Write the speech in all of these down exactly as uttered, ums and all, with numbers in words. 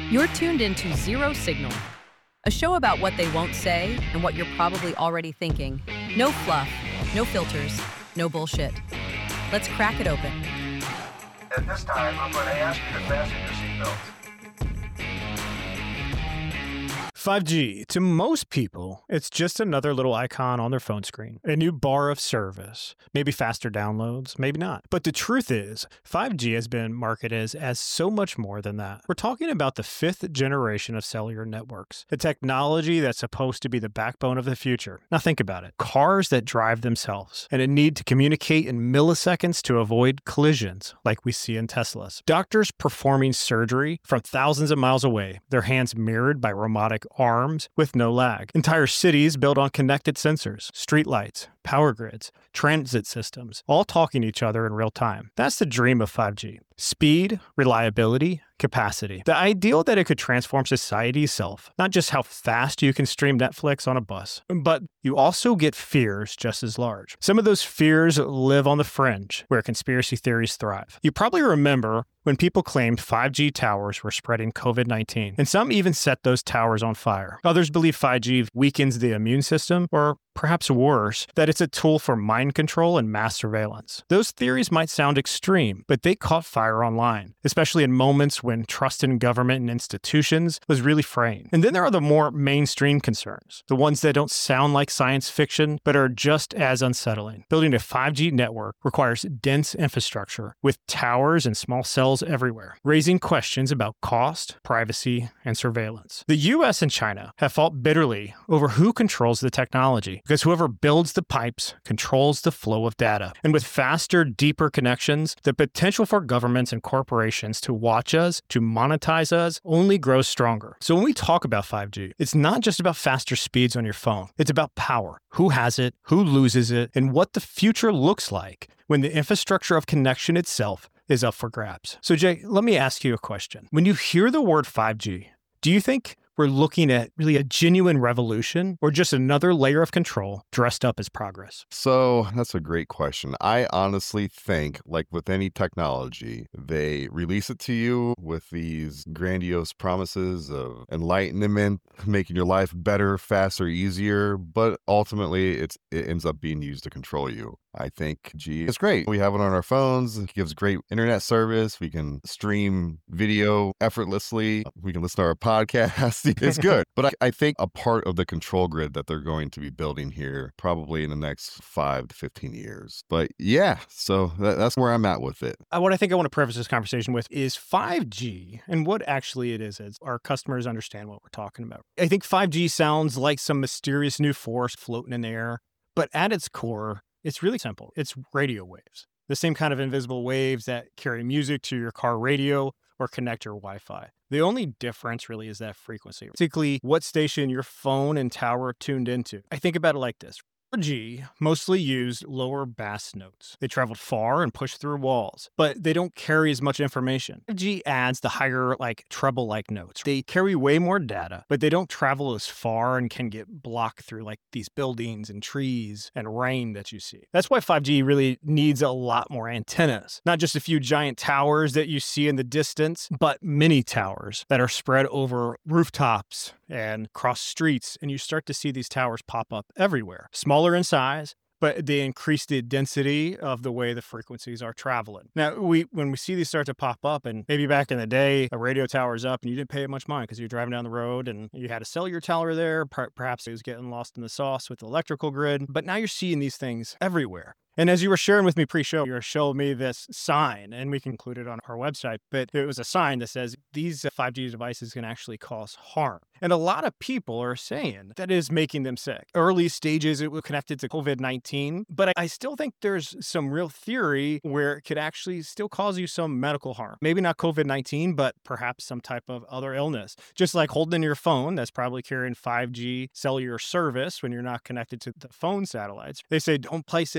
You're tuned into Zero Signal, a show about what they won't say and what you're probably already thinking. No fluff, no filters, no bullshit. Let's crack it open. At this time, I'm going to ask you to fasten your seatbelts. five G, to most people, it's just another little icon on their phone screen. A new bar of service. Maybe faster downloads, maybe not. But the truth is, five G has been marketed as, as so much more than that. We're talking about the fifth generation of cellular networks, a technology that's supposed to be the backbone of the future. Now think about it. Cars that drive themselves, and a need to communicate in milliseconds to avoid collisions like we see in Teslas. Doctors performing surgery from thousands of miles away, their hands mirrored by robotic arms with no lag. Entire cities built on connected sensors, streetlights, power grids, transit systems, all talking to each other in real time. That's the dream of five G. Speed, reliability, capacity. The ideal that it could transform society itself. Not just how fast you can stream Netflix on a bus, but you also get fears just as large. Some of those fears live on the fringe, where conspiracy theories thrive. You probably remember when people claimed five G towers were spreading covid nineteen, and some even set those towers on fire. Others believe five G weakens the immune system, or perhaps worse, that it's a tool for mind control and mass surveillance. Those theories might sound extreme, but they caught fire online, especially in moments when trust in government and institutions was really fraying. And then there are the more mainstream concerns, the ones that don't sound like science fiction, but are just as unsettling. Building a five G network requires dense infrastructure with towers and small cells everywhere, raising questions about cost, privacy, and surveillance. The U S and China have fought bitterly over who controls the technology, because whoever builds the pipes controls the flow of data. And with faster, deeper connections, the potential for governments and corporations to watch us, to monetize us, only grows stronger. So when we talk about five G, it's not just about faster speeds on your phone. It's about power. Who has it, who loses it, and what the future looks like when the infrastructure of connection itself is up for grabs. So Jay, let me ask you a question. When you hear the word five G, do you think we're looking at really a genuine revolution or just another layer of control dressed up as progress? So that's a great question. I honestly think, like with any technology, they release it to you with these grandiose promises of enlightenment, making your life better, faster, easier, but ultimately it's, it ends up being used to control you. I think G is great. We have it on our phones. It gives great internet service. We can stream video effortlessly. We can listen to our podcast. It's good. But I, I think a part of the control grid that they're going to be building here probably in the next five to fifteen years. But yeah, so that, that's where I'm at with it. Uh, What I think I want to preface this conversation with is five G and what actually it is, is our customers understand what we're talking about. I think five G sounds like some mysterious new force floating in the air, but at its core, it's really simple. It's radio waves, the same kind of invisible waves that carry music to your car radio or connect your Wi-Fi. The only difference really is that frequency, particularly what station your phone and tower are tuned into. I think about it like this. four G mostly used lower bass notes. They traveled far and pushed through walls, but they don't carry as much information. five G adds the higher, like treble-like notes. They carry way more data, but they don't travel as far and can get blocked through like these buildings and trees and rain that you see. That's why five G really needs a lot more antennas. Not just a few giant towers that you see in the distance, but mini towers that are spread over rooftops and across streets, and you start to see these towers pop up everywhere. Smaller in size, but they increase the density of the way the frequencies are traveling. Now, we when we see these start to pop up, and maybe back in the day, a radio tower's up and you didn't pay much mind because you're driving down the road and you had a cellular tower there, per- perhaps it was getting lost in the sauce with the electrical grid, but now you're seeing these things everywhere. And as you were sharing with me pre-show, you were showing me this sign, and we can include it on our website, but it was a sign that says these five G devices can actually cause harm. And a lot of people are saying that is making them sick. Early stages, it was connected to covid nineteen, but I still think there's some real theory where it could actually still cause you some medical harm. Maybe not covid nineteen, but perhaps some type of other illness. Just like holding your phone that's probably carrying five G cellular service when you're not connected to the phone satellites. They say don't place it near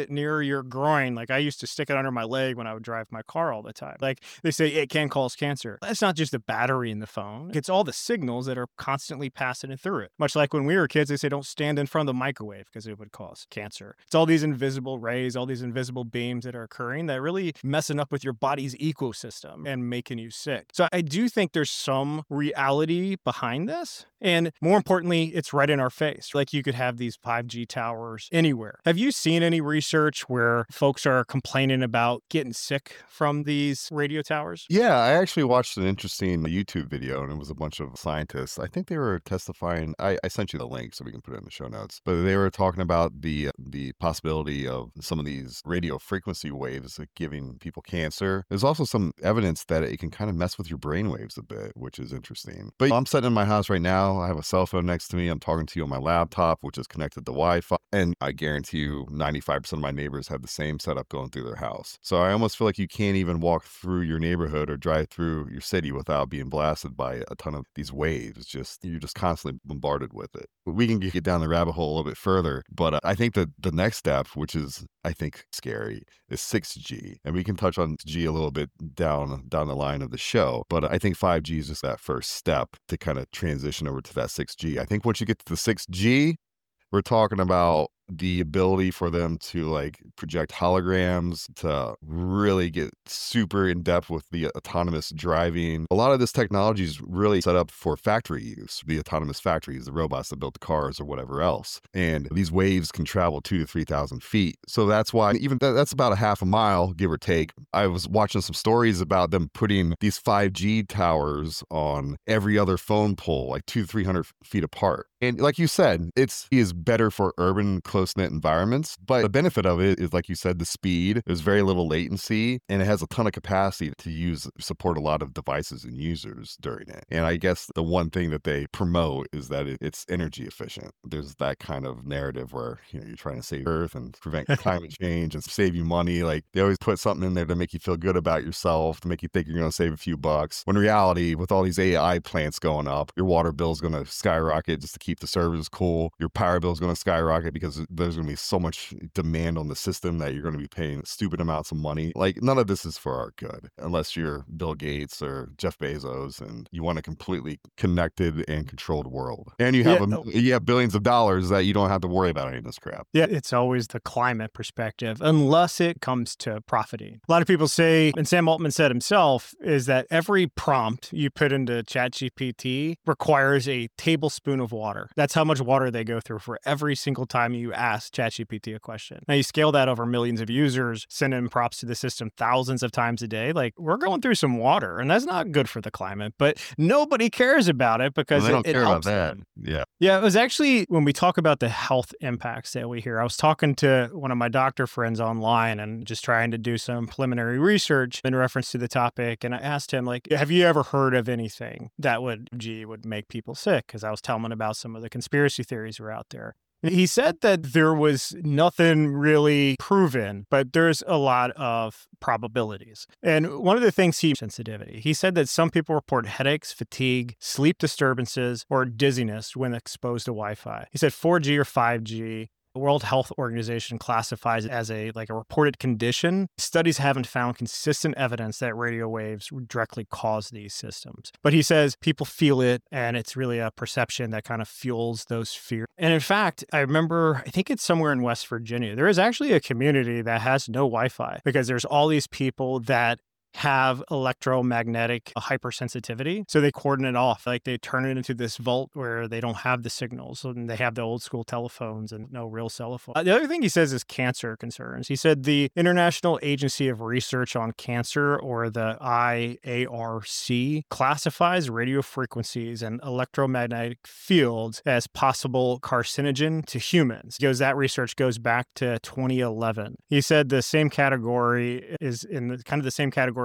your groin. Like I used to stick it under my leg when I would drive my car all the time. Like they say it can cause cancer. That's not just the battery in the phone. It's all the signals that are constantly passing it through it. Much like when we were kids, they say don't stand in front of the microwave because it would cause cancer. It's all these invisible rays, all these invisible beams that are occurring that are really messing up with your body's ecosystem and making you sick. So I do think there's some reality behind this. And more importantly, it's right in our face. Like you could have these five G towers anywhere. Have you seen any research where folks are complaining about getting sick from these radio towers? Yeah, I actually watched an interesting YouTube video, and it was a bunch of scientists. I think they were testifying. I, I sent you the link so we can put it in the show notes. But they were talking about the the possibility of some of these radio frequency waves like, giving people cancer. There's also some evidence that it can kind of mess with your brain waves a bit, which is interesting. But I'm sitting in my house right now. I have a cell phone next to me. I'm talking to you on my laptop, which is connected to Wi-Fi. And I guarantee you ninety-five percent of my neighbors have the same setup going through their house. So I almost feel like you can't even walk through your neighborhood or drive through your city without being blasted by a ton of these waves. Just You're just constantly bombarded with it. But we can get down the rabbit hole a little bit further. But uh, I think that the next step, which is I think scary, is six G. And we can touch on G a little bit down down the line of the show. But I think five G is just that first step to kind of transition over to that six G. I think once you get to the six G, we're talking about the ability for them to like project holograms, to really get super in depth with the autonomous driving. A lot of this technology is really set up for factory use, the autonomous factories, the robots that build the cars or whatever else. And these waves can travel two to three thousand feet. So that's why even th- that's about a half a mile, give or take. I was watching some stories about them putting these five G towers on every other phone pole, like two to three hundred feet apart. And like you said, it's is better for urban close-knit environments. But the benefit of it is, like you said, the speed. There's very little latency, and it has a ton of capacity to use support a lot of devices and users during it. And I guess the one thing that they promote is that it, it's energy efficient. There's that kind of narrative where you know you're trying to save Earth and prevent climate change and save you money. Like they always put something in there to make you feel good about yourself, to make you think you're going to save a few bucks. When in reality, with all these A I plants going up, your water bill is going to skyrocket just to keep the servers cool. Your power bill is going to skyrocket because there's going to be so much demand on the system that you're going to be paying stupid amounts of money. Like none of this is for our good, unless you're Bill Gates or Jeff Bezos and you want a completely connected and controlled world. And you have Yeah. a, you have billions of dollars that you don't have to worry about any of this crap. Yeah, it's always the climate perspective, unless it comes to profiting. A lot of people say, and Sam Altman said himself, is that every prompt you put into ChatGPT requires a tablespoon of water. That's how much water they go through for every single time you ask ChatGPT a question. Now you scale that over millions of users, send in prompts to the system thousands of times a day. Like we're going through some water, and that's not good for the climate, but nobody cares about it because Well, they don't it, it care about helps that. them. Yeah. Yeah, it was actually when we talk about the health impacts that we hear. I was talking to one of my doctor friends online and just trying to do some preliminary research in reference to the topic. And I asked him, like, have you ever heard of anything that would, gee, would make people sick? Because I was telling him about some of the conspiracy theories were out there. He said that there was nothing really proven, but there's a lot of probabilities. And one of the things he sensitivity, he said that some people report headaches, fatigue, sleep disturbances, or dizziness when exposed to Wi-Fi. He said four G or five G. The World Health Organization classifies it as a like a reported condition. Studies haven't found consistent evidence that radio waves directly cause these systems. But he says people feel it, and it's really a perception that kind of fuels those fears. And in fact, I remember, I think it's somewhere in West Virginia, there is actually a community that has no Wi-Fi because there's all these people that have electromagnetic hypersensitivity. So they cordon it off. Like they turn it into this vault where they don't have the signals. And they have the old school telephones and no real cell phone. Uh, the other thing he says is cancer concerns. He said the International Agency of Research on Cancer, or the I A R C, classifies radio frequencies and electromagnetic fields as possible carcinogen to humans. He goes, that research goes back to twenty eleven. He said the same category is in the kind of the same category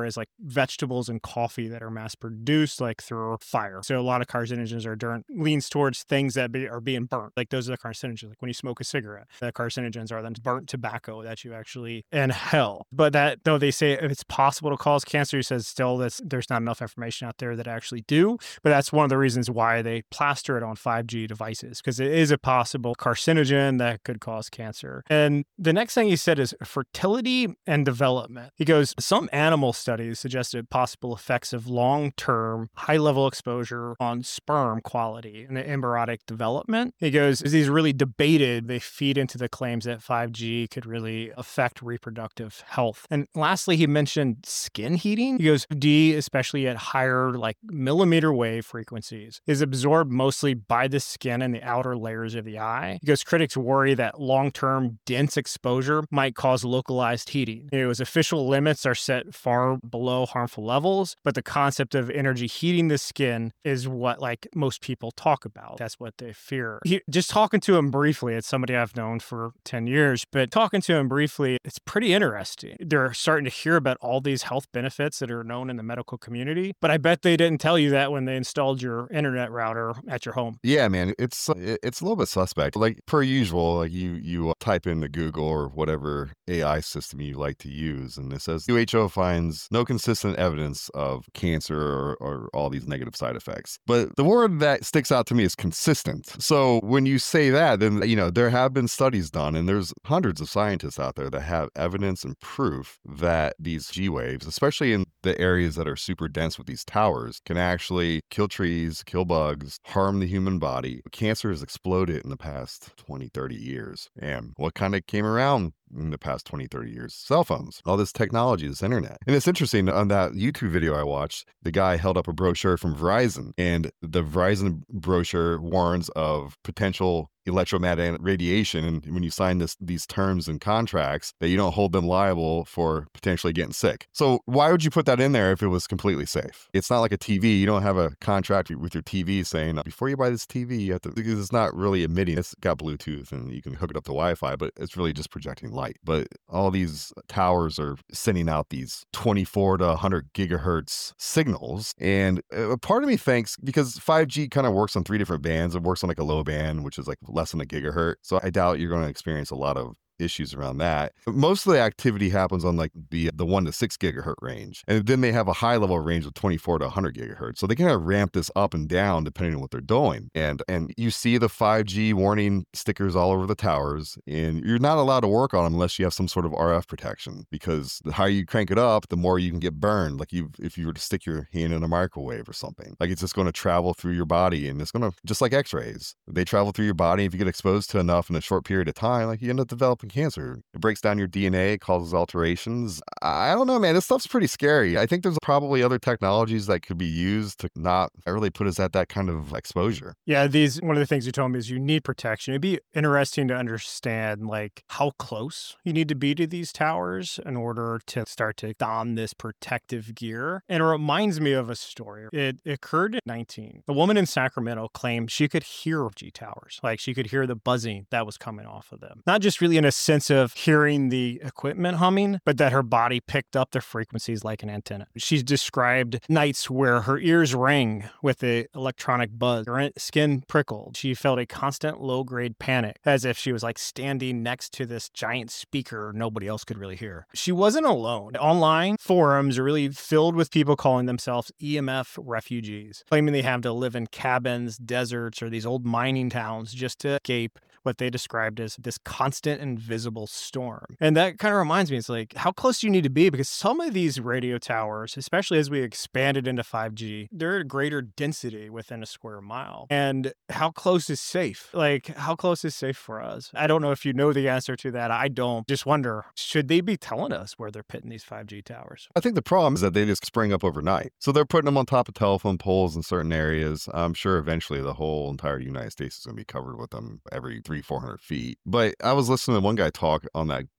whereas like vegetables and coffee that are mass produced like through fire. So a lot of carcinogens are dirt leans towards things that be, are being burnt. Like those are the carcinogens. Like when you smoke a cigarette, the carcinogens are then burnt tobacco that you actually inhale. But that though they say if it's possible to cause cancer, he says still that's there's not enough information out there that actually do. But that's one of the reasons why they plaster it on five G devices, because it is a possible carcinogen that could cause cancer. And the next thing he said is fertility and development. He goes, some animal studies suggested possible effects of long-term high-level exposure on sperm quality and the embryonic development. He goes, as these really debated, they feed into the claims that five G could really affect reproductive health. And lastly, he mentioned skin heating. He goes, D, especially at higher like millimeter wave frequencies, is absorbed mostly by the skin and the outer layers of the eye. He goes, critics worry that long-term dense exposure might cause localized heating. It was official limits are set far below harmful levels, but the concept of energy heating the skin is what like most people talk about. That's what they fear. He, just talking to him briefly, it's somebody I've known for ten years, but talking to him briefly, it's pretty interesting. They're starting to hear about all these health benefits that are known in the medical community, but I bet they didn't tell you that when they installed your internet router at your home. Yeah, man, it's it's a little bit suspect. Like per usual, like you you type into Google or whatever A I system you like to use, and it says W H O finds no consistent evidence of cancer or, or all these negative side effects. But the word that sticks out to me is consistent. So when you say that, then you know there have been studies done, and there's hundreds of scientists out there that have evidence and proof that these G waves, especially in the areas that are super dense with these towers, can actually kill trees, kill bugs, harm the human body. Cancer has exploded in the past twenty, thirty years. And what kind of came around in the past twenty, thirty years? Cell phones, all this technology, this internet. And it's interesting, on that YouTube video I watched, the guy held up a brochure from Verizon, and the Verizon brochure warns of potential electromagnetic radiation, and when you sign this these terms and contracts, that you don't hold them liable for potentially getting sick. So why would you put that in there if it was completely safe? It's not like a T V. You don't have a contract with your T V saying before you buy this T V you have to, because it's not really emitting. It's got Bluetooth and you can hook it up to Wi-Fi, but it's really just projecting light. But all these towers are sending out these twenty-four to one hundred gigahertz signals, and a part of me thinks, because five G kind of works on three different bands, it works on like a low band, which is like less than a gigahertz. So I doubt you're going to experience a lot of issues around that. But most of the activity happens on like the the one to six gigahertz range, and then they have a high level range of twenty-four to one hundred gigahertz. So they kind of ramp this up and down depending on what they're doing. And and you see the five G warning stickers all over the towers, and you're not allowed to work on them unless you have some sort of R F protection, because the higher you crank it up, the more you can get burned. Like you, if you were to stick your hand in a microwave or something, like it's just going to travel through your body, and it's going to, just like X-rays, they travel through your body. If you get exposed to enough in a short period of time, like you end up developing cancer. It breaks down your D N A, it causes alterations. I don't know, man. This stuff's pretty scary. I think there's probably other technologies that could be used to not really put us at that kind of exposure. Yeah, these, one of the things you told me is you need protection. It'd be interesting to understand like how close you need to be to these towers in order to start to don this protective gear. And it reminds me of a story. It occurred in nineteen. A woman in Sacramento claimed she could hear G towers. Like she could hear the buzzing that was coming off of them. Not just really in a sense of hearing the equipment humming, but that her body picked up the frequencies like an antenna. She's described nights where her ears rang with the electronic buzz, her skin prickled. She felt a constant low-grade panic, as if she was like standing next to this giant speaker nobody else could really hear. She wasn't alone. Online forums are really filled with people calling themselves E M F refugees, claiming they have to live in cabins, deserts, or these old mining towns just to escape what they described as this constant invisible storm. And that kind of reminds me, it's like, how close do you need to be? Because some of these radio towers, especially as we expanded into five G, they're at greater density within a square mile. And how close is safe? Like, how close is safe for us? I don't know if you know the answer to that. I don't. Just wonder, should they be telling us where they're putting these five G towers? I think the problem is that they just spring up overnight. So they're putting them on top of telephone poles in certain areas. I'm sure eventually the whole entire United States is going to be covered with them every three, four hundred feet. But I was listening to one guy talk on that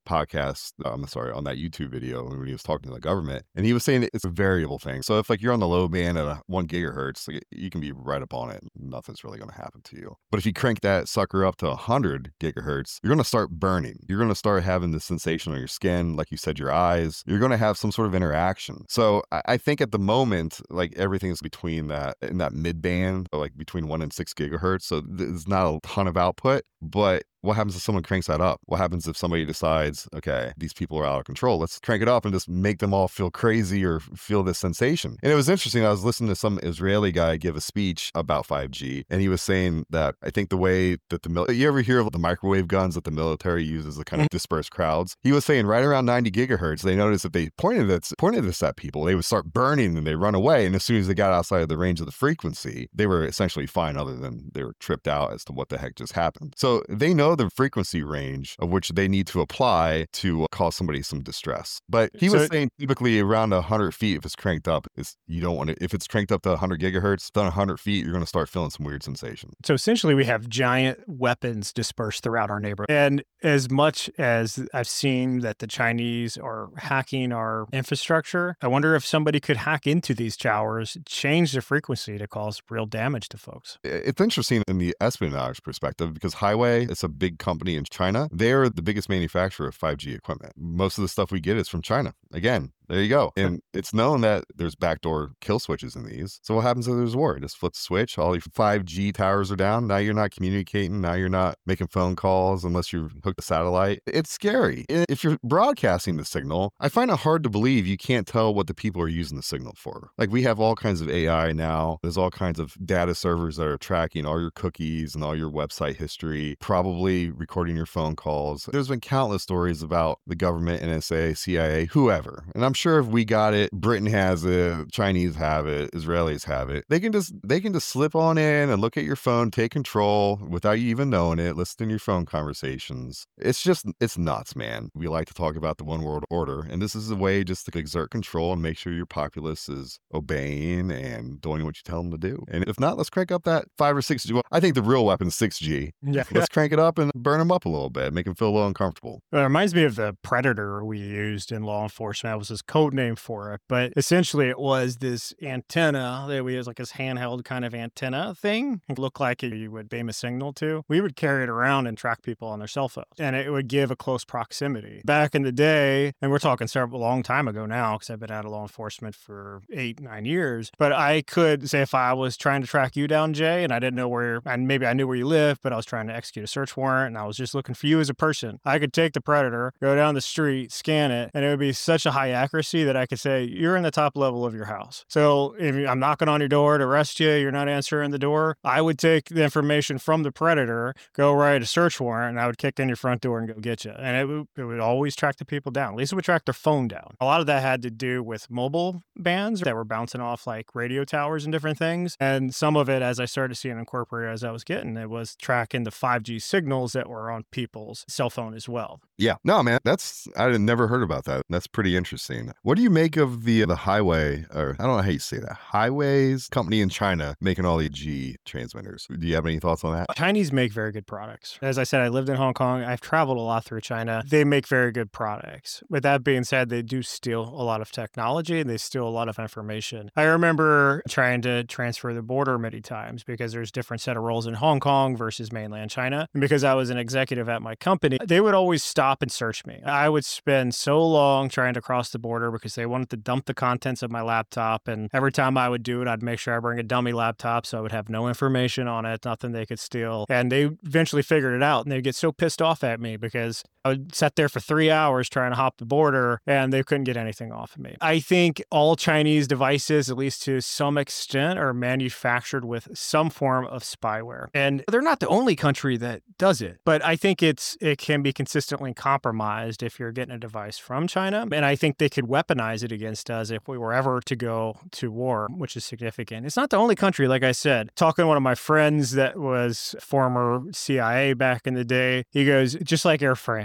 podcast, I'm sorry, on that YouTube video when he was talking to the government, and he was saying it's a variable thing. So if like you're on the low band at a one gigahertz, like, you can be right up on it. Nothing's really going to happen to you. But if you crank that sucker up to one hundred gigahertz, you're going to start burning. You're going to start having the sensation on your skin, like you said, your eyes. You're going to have some sort of interaction. So I, I think at the moment, like everything is between that in that mid band, like between one and six gigahertz. So there's not a ton of output, but what happens if someone cranks that up? What happens if somebody decides, okay, these people are out of control, let's crank it up and just make them all feel crazy or feel this sensation? And it was interesting. I was listening to some Israeli guy give a speech about five G, and he was saying that I think the way that the mil- you ever hear of the microwave guns that the military uses to kind of disperse crowds? He was saying right around ninety gigahertz, they noticed that they pointed this, pointed this at people, they would start burning and they run away. And as soon as they got outside of the range of the frequency, they were essentially fine, other than they were tripped out as to what the heck just happened. So they know the frequency range of which they need to apply to cause somebody some distress. But he was so, saying typically around one hundred feet, if it's cranked up, is you don't want to, if it's cranked up to one hundred gigahertz, then one hundred feet, you're going to start feeling some weird sensation. So essentially we have giant weapons dispersed throughout our neighborhood. And as much as I've seen that the Chinese are hacking our infrastructure, I wonder if somebody could hack into these towers, change the frequency to cause real damage to folks. It's interesting in the espionage perspective because Highway, it's a big company in China. They're the biggest manufacturer of five G equipment. Most of the stuff we get is from China. Again, there you go. And it's known that there's backdoor kill switches in these. So what happens if there's war? Just flip the switch. All your five G towers are down. Now you're not communicating. Now you're not making phone calls unless you're hooked to satellite. It's scary. If you're broadcasting the signal, I find it hard to believe you can't tell what the people are using the signal for. Like we have all kinds of A I now. There's all kinds of data servers that are tracking all your cookies and all your website history, probably recording your phone calls. There's been countless stories about the government, N S A, C I A, whoever. And I'm sure if we got it, Britain has it, Chinese have it, Israelis have it. They can just they can just slip on in and look at your phone, take control without you even knowing it, listen to your phone conversations. It's just, it's nuts, man. We like to talk about the one world order, and this is a way just to exert control and make sure your populace is obeying and doing what you tell them to do. And if not, let's crank up that five or six G. Well, I think the real weapon is six G. Yeah. Let's crank it up and burn them up a little bit, make them feel a little uncomfortable. It reminds me of the Predator we used in law enforcement. That was his code name for it. But essentially it was this antenna that we used, like this handheld kind of antenna thing. It looked like you would beam a signal to. We would carry it around and track people on their cell phones. And it would give a close proximity. Back in the day, and we're talking several, a long time ago now, because I've been out of law enforcement for eight, nine years. But I could say if I was trying to track you down, Jay, and I didn't know where, and maybe I knew where you lived, but I was trying to execute a search warrant and I was just looking for you as a person, I could take the Predator, go down the street, scan it, and it would be such a high accuracy that I could say, you're in the top level of your house. So if I'm knocking on your door to arrest you, you're not answering the door, I would take the information from the Predator, go write a search warrant, and I would kick in your front door and go get you. And it would, it would always track the people down. At least it would track their phone down. A lot of that had to do with mobile bands that were bouncing off like radio towers and different things. And some of it, as I started seeing incorporated as I was getting, it was tracking the five G signals that were on people's cell phone as well. Yeah. No, man, that's, I had never heard about that. That's pretty interesting. What do you make of the the Highway, or I don't know how you say that, Highways company in China making all the G transmitters? Do you have any thoughts on that? Chinese make very good products. As I said, I lived in Hong Kong. I've traveled a lot through China. They make very good products. With that being said, they do steal a lot of technology and they steal a lot of information. I remember trying to transfer the border many times because there's different set of rules in Hong Kong versus mainland China. And because I was an executive at my company, they would always stop and search me. I would spend so long trying to cross the border because they wanted to dump the contents of my laptop. And every time I would do it, I'd make sure I bring a dummy laptop so I would have no information on it, nothing they could steal. And they eventually figured it out. And they'd get so pissed off at me because I would sit there for three hours trying to hop the border and they couldn't get anything off of me. I think all Chinese devices, at least to some extent, are manufactured with some form of spyware. And they're not the only country that does it. But I think it's it can be consistently compromised if you're getting a device from China. And I think they could weaponize it against us if we were ever to go to war, which is significant. It's not the only country, like I said. Talking to one of my friends that was former C I A back in the day, he goes, just like Air France.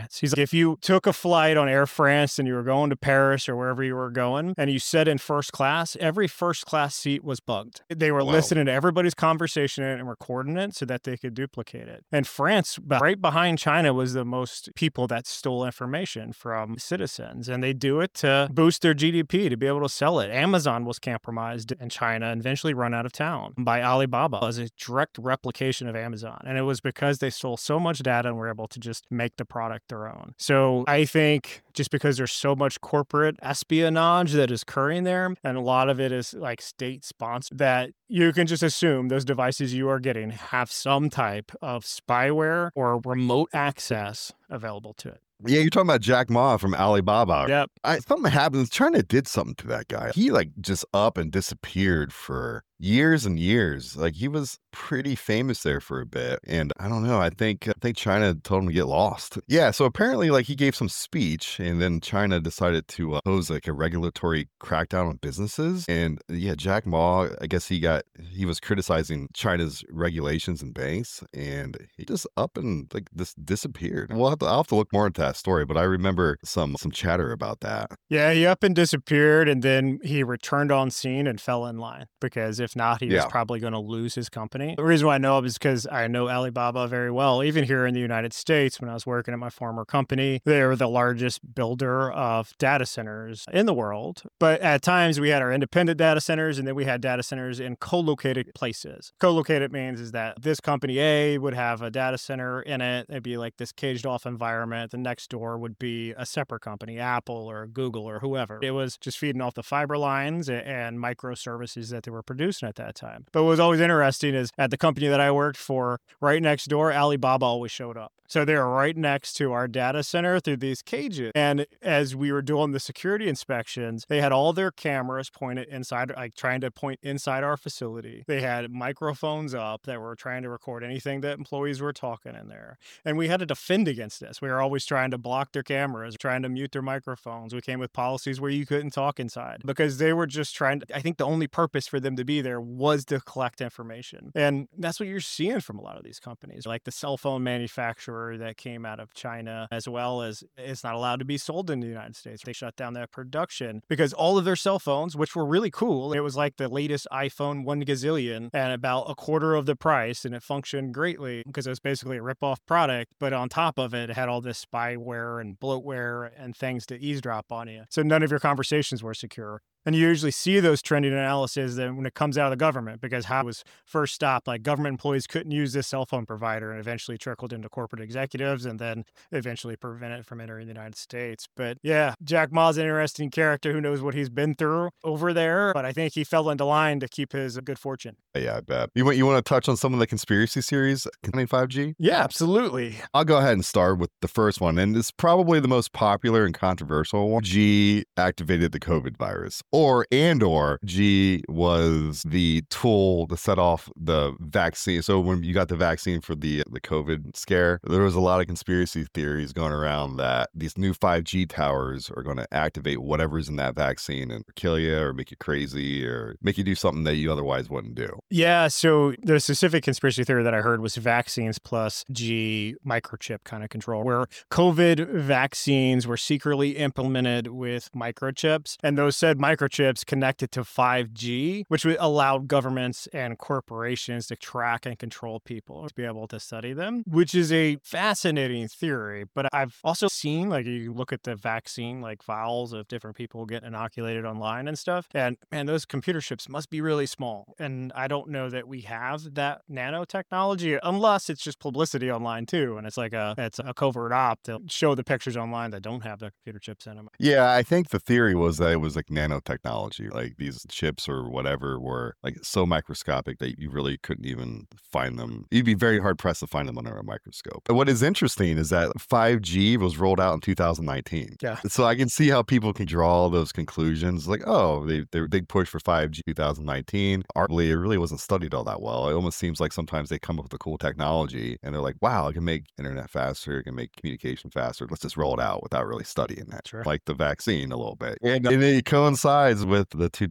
France. He's like, if you took a flight on Air France and you were going to Paris or wherever you were going, and you sat in first class, every first class seat was bugged. They were Wow. listening to everybody's conversation and recording it so that they could duplicate it. And France, right behind China, was the most people that stole information from citizens. And they do it to boost their G D P, to be able to sell it. Amazon was compromised in China and eventually run out of town by Alibaba as a direct replication of Amazon. And it was because they stole so much data and were able to just make the product their own. So I think just because there's so much corporate espionage that is occurring there, and a lot of it is like state sponsored, that you can just assume those devices you are getting have some type of spyware or remote access available to it. Yeah, you're talking about Jack Ma from Alibaba. Yep. I, something happened. China did something to that guy. He like just up and disappeared for years and years. Like he was pretty famous there for a bit. And I don't know. I think I think China told him to get lost. Yeah. So apparently, like he gave some speech, and then China decided to uh, pose like a regulatory crackdown on businesses. And yeah, Jack Ma, I guess he got he was criticizing China's regulations and banks, and he just up and like just disappeared. We'll have to I'll have to look more into that story, but I remember some some chatter about that. Yeah, he up and disappeared, and then he returned on scene and fell in line, because if not, he Yeah. was probably going to lose his company. The reason why I know him is because I know Alibaba very well. Even here in the United States, when I was working at my former company, they were the largest builder of data centers in the world. But at times we had our independent data centers, and then we had data centers in co-located places. Co-located means is that this company A would have a data center in it. It'd be like this caged off environment. The next door would be a separate company, Apple or Google or whoever. It was just feeding off the fiber lines and microservices that they were producing at that time. But what was always interesting is at the company that I worked for, right next door, Alibaba always showed up. So they were right next to our data center through these cages. And as we were doing the security inspections, they had all their cameras pointed inside, like trying to point inside our facility. They had microphones up that were trying to record anything that employees were talking in there. And we had to defend against this. We were always trying to block their cameras, trying to mute their microphones. We came with policies where you couldn't talk inside, because they were just trying to, I think the only purpose for them to be there was to collect information. And that's what you're seeing from a lot of these companies, like the cell phone manufacturer that came out of China, as well as it's not allowed to be sold in the United States. They shut down that production because all of their cell phones, which were really cool, it was like the latest iPhone one gazillion and about a quarter of the price, and it functioned greatly because it was basically a rip-off product. But on top of it, it had all this spyware and bloatware and things to eavesdrop on you. So none of your conversations were secure. And you usually see those trending analyses that when it comes out of the government, because how it was first stopped, like government employees couldn't use this cell phone provider, and eventually trickled into corporate executives, and then eventually prevent it from entering the United States. But yeah, Jack Ma's an interesting character. Who knows what he's been through over there, but I think he fell into line to keep his good fortune. Yeah, I bet. You want you want to touch on some of the conspiracy series containing five G? Yeah, absolutely. I'll go ahead and start with the first one, and it's probably the most popular and controversial one. G activated the COVID virus, or and or G was the tool to set off the vaccine. So when you got the vaccine for the the COVID scare, there was a lot of conspiracy theories going around that these new five G towers are going to activate whatever's in that vaccine and kill you or make you crazy or make you do something that you otherwise wouldn't do. Yeah, so the specific conspiracy theory that I heard was vaccines plus G microchip kind of control, where COVID vaccines were secretly implemented with microchips, and those said microchips connected to five G, which would allow governments and corporations to track and control people, to be able to study them, which is a fascinating theory. But I've also seen, like, you look at the vaccine, like vials of different people getting inoculated online and stuff, and man, those computer chips must be really small. And I don't know that we have that nanotechnology, unless it's just publicity online too, and it's like a it's a covert op to show the pictures online that don't have the computer chips in them. Yeah, I think the theory was that it was like nanotechnology, like these chips or whatever were like so microscopic that you really couldn't even find them. You'd be very hard pressed to find them under a microscope. And what is interesting is that five G was rolled out in two thousand nineteen. Yeah. So I can see how people can draw those conclusions, like, oh, they they big push for five G two thousand nineteen. Arguably, it really wasn't studied all that well. It almost seems like sometimes they come up with a cool technology and they're like, wow, it can make internet faster, it can make communication faster. Let's just roll it out without really studying that. Sure. Like the vaccine a little bit. And, and it coincides coincides with the two,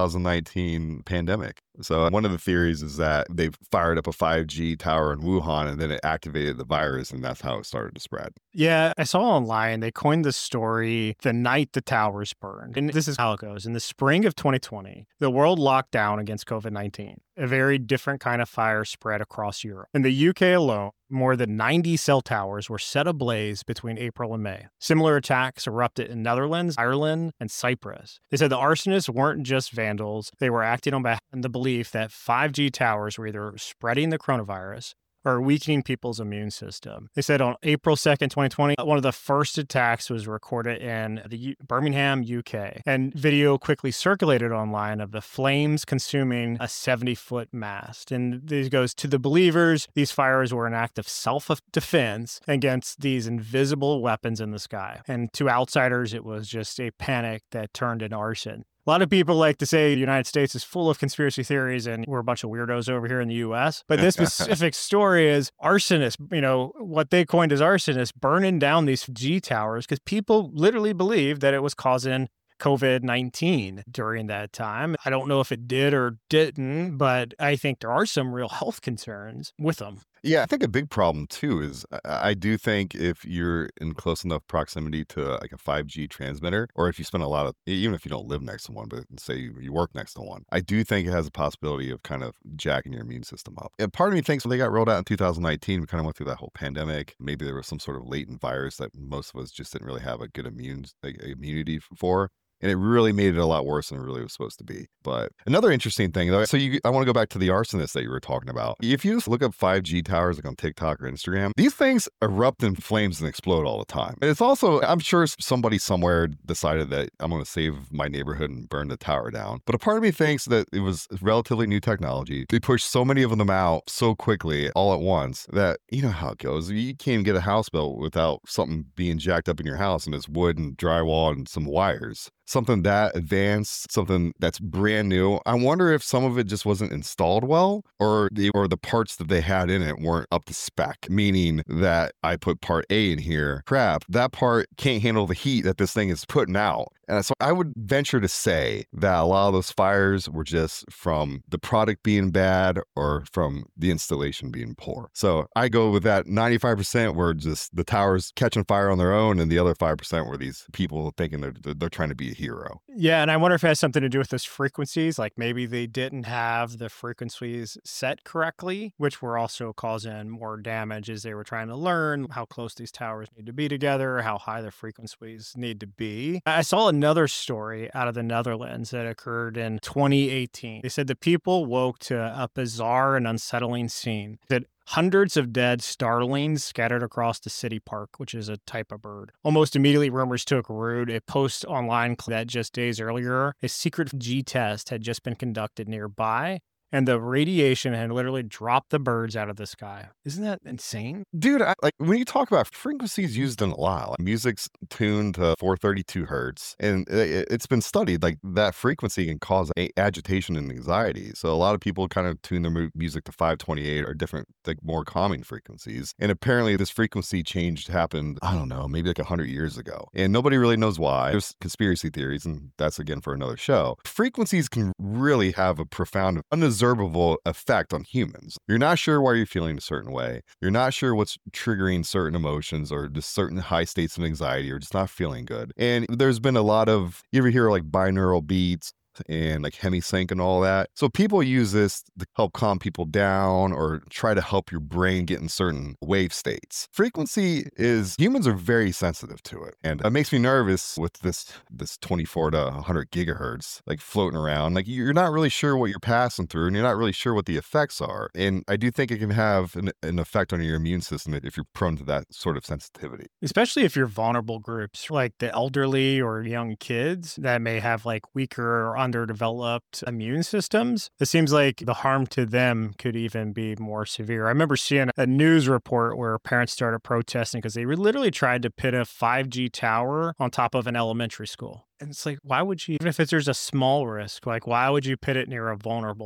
2019 pandemic. So one of the theories is that they fired up a five G tower in Wuhan and then it activated the virus, and that's how it started to spread. Yeah, I saw online they coined the story the night the towers burned. And this is how it goes. In the spring of twenty twenty, the world locked down against COVID nineteen. A very different kind of fire spread across Europe. In the U K alone, more than ninety cell towers were set ablaze between April and May. Similar attacks erupted in Netherlands, Ireland, and Cyprus. They said the arsonists weren't just vandals. They were acting on behalf of the belief that five G towers were either spreading the coronavirus or weakening people's immune system. They said on April second, twenty twenty, one of the first attacks was recorded in the U- Birmingham, U K. And video quickly circulated online of the flames consuming a seventy-foot mast. And this goes to the believers, these fires were an act of self-defense against these invisible weapons in the sky. And to outsiders, it was just a panic that turned into arson. A lot of people like to say the United States is full of conspiracy theories and we're a bunch of weirdos over here in the U S. But this specific story is arsonists, you know, what they coined as arsonists burning down these G towers because people literally believed that it was causing COVID nineteen during that time. I don't know if it did or didn't, but I think there are some real health concerns with them. Yeah, I think a big problem too is I I do think if you're in close enough proximity to like a five G transmitter, or if you spend a lot of, even if you don't live next to one, but say you you work next to one, I do think it has a possibility of kind of jacking your immune system up. And part of me thinks when they got rolled out in two thousand nineteen, we kind of went through that whole pandemic. Maybe there was some sort of latent virus that most of us just didn't really have a good immune like, immunity for. And it really made it a lot worse than it really was supposed to be. But another interesting thing, though, so you, I want to go back to the arsonists that you were talking about. If you just look up five G towers like on TikTok or Instagram, these things erupt in flames and explode all the time. And it's also, I'm sure somebody somewhere decided that I'm going to save my neighborhood and burn the tower down. But a part of me thinks that it was relatively new technology. They pushed so many of them out so quickly all at once that, you know how it goes. You can't even get a house built without something being jacked up in your house and it's wood and drywall and some wires. Something that advanced, something that's brand new. I wonder if some of it just wasn't installed well, or the or the parts that they had in it weren't up to spec, meaning that I put part A in here. Crap, that part can't handle the heat that this thing is putting out. And so I would venture to say that a lot of those fires were just from the product being bad or from the installation being poor. So I go with that ninety-five percent were just the towers catching fire on their own, and the other five percent were these people thinking they're, they're trying to be a hero. Yeah, and I wonder if it has something to do with those frequencies. Like maybe they didn't have the frequencies set correctly, which were also causing more damage as they were trying to learn how close these towers need to be together, how high the frequencies need to be. I saw another story out of the Netherlands that occurred in twenty eighteen. They said the people woke to a bizarre and unsettling scene that hundreds of dead starlings scattered across the city park, which is a type of bird. Almost immediately, rumors took root. A post online that just days earlier, a secret G test had just been conducted nearby, and the radiation had literally dropped the birds out of the sky. Isn't that insane? Dude, I, like when you talk about frequencies used in a lot, like music's tuned to four thirty-two hertz, and it, it's been studied like that frequency can cause a- agitation and anxiety. So a lot of people kind of tune their mu- music to five twenty-eight or different, like more calming frequencies. And apparently this frequency change happened, I don't know, maybe like one hundred years ago. And nobody really knows why. There's conspiracy theories, and that's again for another show. Frequencies can really have a profound, unobservable effect on humans. You're not sure why you're feeling a certain way. You're not sure what's triggering certain emotions or just certain high states of anxiety or just not feeling good. And there's been a lot of, you ever hear like binaural beats and like hemisync and all that. So people use this to help calm people down or try to help your brain get in certain wave states. Frequency is, humans are very sensitive to it. And it makes me nervous with this this twenty-four to one hundred gigahertz like floating around. Like you're not really sure what you're passing through and you're not really sure what the effects are. And I do think it can have an, an effect on your immune system if you're prone to that sort of sensitivity. Especially if you're vulnerable groups like the elderly or young kids that may have like weaker or underdeveloped immune systems. It seems like the harm to them could even be more severe. I remember seeing a news report where parents started protesting because they literally tried to put a five G tower on top of an elementary school. And it's like, why would you, even if it's, there's a small risk, like why would you put it near a vulnerable group?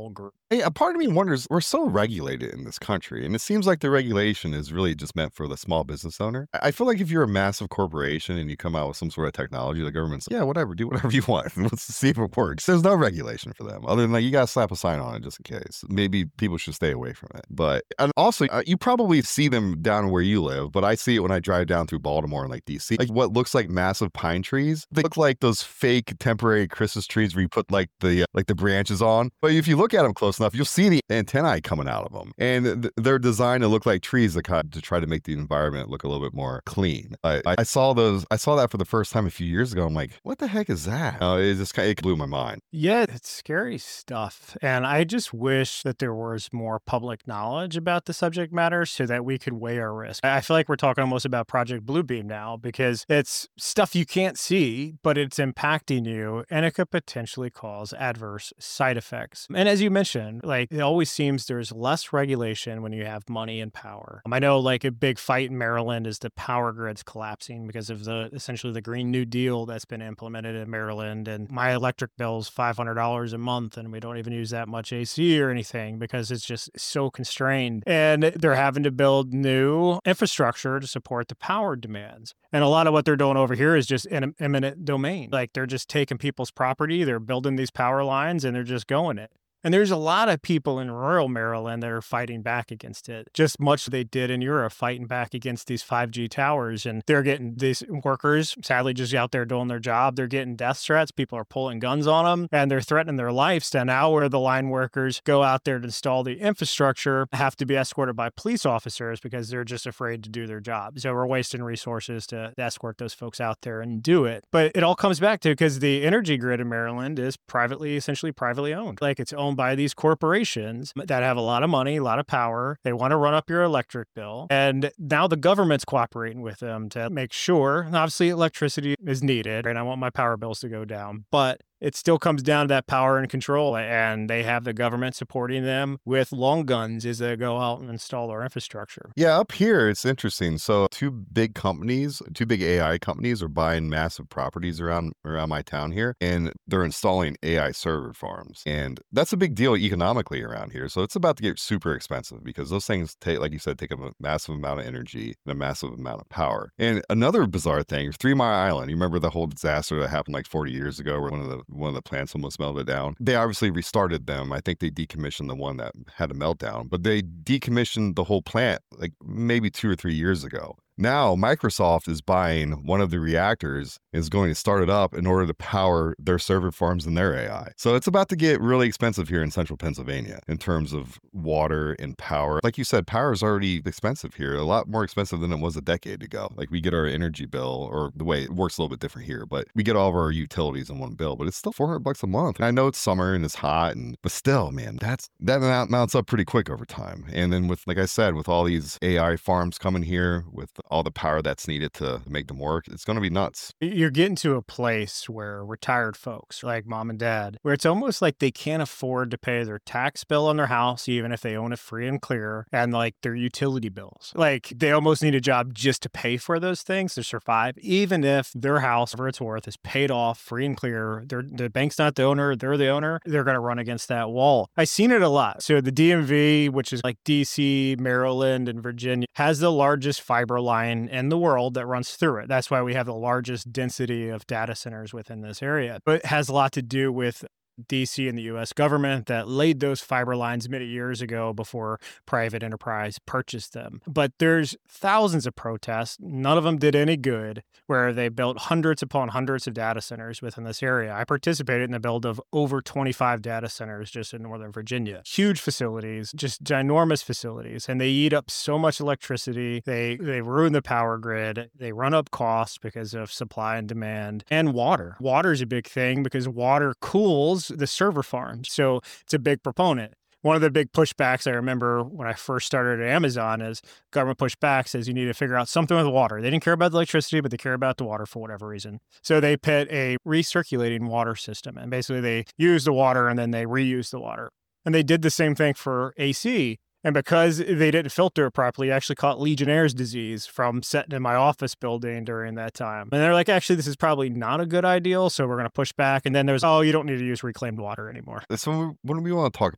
Hey, a part of me wonders, we're so regulated in this country, and it seems like the regulation is really just meant for the small business owner. I I feel like if you're a massive corporation and you come out with some sort of technology, the government's, yeah, whatever, do whatever you want. Let's see if it works. There's no regulation for them other than like you got to slap a sign on it just in case. Maybe people should stay away from it. But and also, uh, you probably see them down where you live, but I see it when I drive down through Baltimore and like D C. Like what looks like massive pine trees, they look like those fake temporary Christmas trees where you put like the uh, like the branches on. But if you look at them close enough, you'll see the antennae coming out of them, and th- they're designed to look like trees to, kind of, to try to make the environment look a little bit more clean. I, I saw those. I saw that for the first time a few years ago. I'm like, what the heck is that? Uh, it just kind of blew my mind. Yeah, it's scary stuff. And I just wish that there was more public knowledge about the subject matter so that we could weigh our risk. I feel like we're talking almost about Project Bluebeam now because it's stuff you can't see, but it's impacting you and it could potentially cause adverse side effects. And as you mentioned, like it always seems there's less regulation when you have money and power. Um, I know like a big fight in Maryland is the power grid's collapsing because of the essentially the Green New Deal that's been implemented in Maryland. And my electric bill's five hundred dollars a month and we don't even use that much A C or anything because it's just so constrained. And they're having to build new infrastructure to support the power demands. And a lot of what they're doing over here is just in eminent domain. Like they're just taking people's property, they're building these power lines and they're just going it. And there's a lot of people in rural Maryland that are fighting back against it, just much they did in Europe, fighting back against these five G towers. And they're getting these workers, sadly, just out there doing their job. They're getting death threats. People are pulling guns on them and they're threatening their lives. And now where the line workers go out there to install the infrastructure have to be escorted by police officers because they're just afraid to do their job. So we're wasting resources to escort those folks out there and do it. But it all comes back to because the energy grid in Maryland is privately, essentially privately owned. Like it's owned by these corporations that have a lot of money, a lot of power. They want to run up your electric bill. And now the government's cooperating with them to make sure, and obviously electricity is needed, and I want my power bills to go down, but it still comes down to that power and control, and they have the government supporting them with long guns as they go out and install their infrastructure. Yeah, up here, it's interesting. So two big companies, two big A I companies are buying massive properties around around my town here, and they're installing A I server farms. And that's a big deal economically around here. So it's about to get super expensive because those things take, like you said, take up a massive amount of energy and a massive amount of power. And another bizarre thing, Three Mile Island, you remember the whole disaster that happened like forty years ago where one of the one of the plants almost melted down? They obviously restarted them. I think they decommissioned the one that had a meltdown, but they decommissioned the whole plant like maybe two or three years ago. Now, Microsoft is buying one of the reactors, is going to start it up in order to power their server farms and their A I. So it's about to get really expensive here in central Pennsylvania in terms of water and power. Like you said, power is already expensive here, a lot more expensive than it was a decade ago. Like we get our energy bill, or the way it works a little bit different here, but we get all of our utilities in one bill, but it's still four hundred bucks a month. And I know it's summer and it's hot, and but still, man, that's that amount mounts up pretty quick over time. And then with, like I said, with all these A I farms coming here, with all the power that's needed to make them work, it's going to be nuts. You're getting to a place where retired folks like mom and dad, where it's almost like they can't afford to pay their tax bill on their house, even if they own it free and clear, and like their utility bills. Like they almost need a job just to pay for those things to survive, even if their house, whatever it's worth, is paid off free and clear. They're, the bank's not the owner, they're the owner. They're going to run against that wall. I've seen it a lot. So the D M V, which is like D C, Maryland, and Virginia, has the largest fiber line in the world that runs through it. That's why we have the largest density of data centers within this area. But it has a lot to do with D C and the U S government that laid those fiber lines many years ago before private enterprise purchased them. But there's thousands of protests. None of them did any good, where they built hundreds upon hundreds of data centers within this area. I participated in the build of over twenty-five data centers just in Northern Virginia. Huge facilities, just ginormous facilities. And they eat up so much electricity. They, they ruin the power grid. They run up costs because of supply and demand. And water. Water is a big thing because water cools the server farms. So it's a big proponent. One of the big pushbacks I remember when I first started at Amazon is government pushback says you need to figure out something with water. They didn't care about the electricity, but they care about the water for whatever reason. So they put a recirculating water system, and basically they use the water and then they reuse the water. And they did the same thing for A C. And because they didn't filter it properly, I actually caught Legionnaire's disease from sitting in my office building during that time. And they're like, actually, this is probably not a good idea, so we're going to push back. And then there's, oh, you don't need to use reclaimed water anymore. So when we want to talk about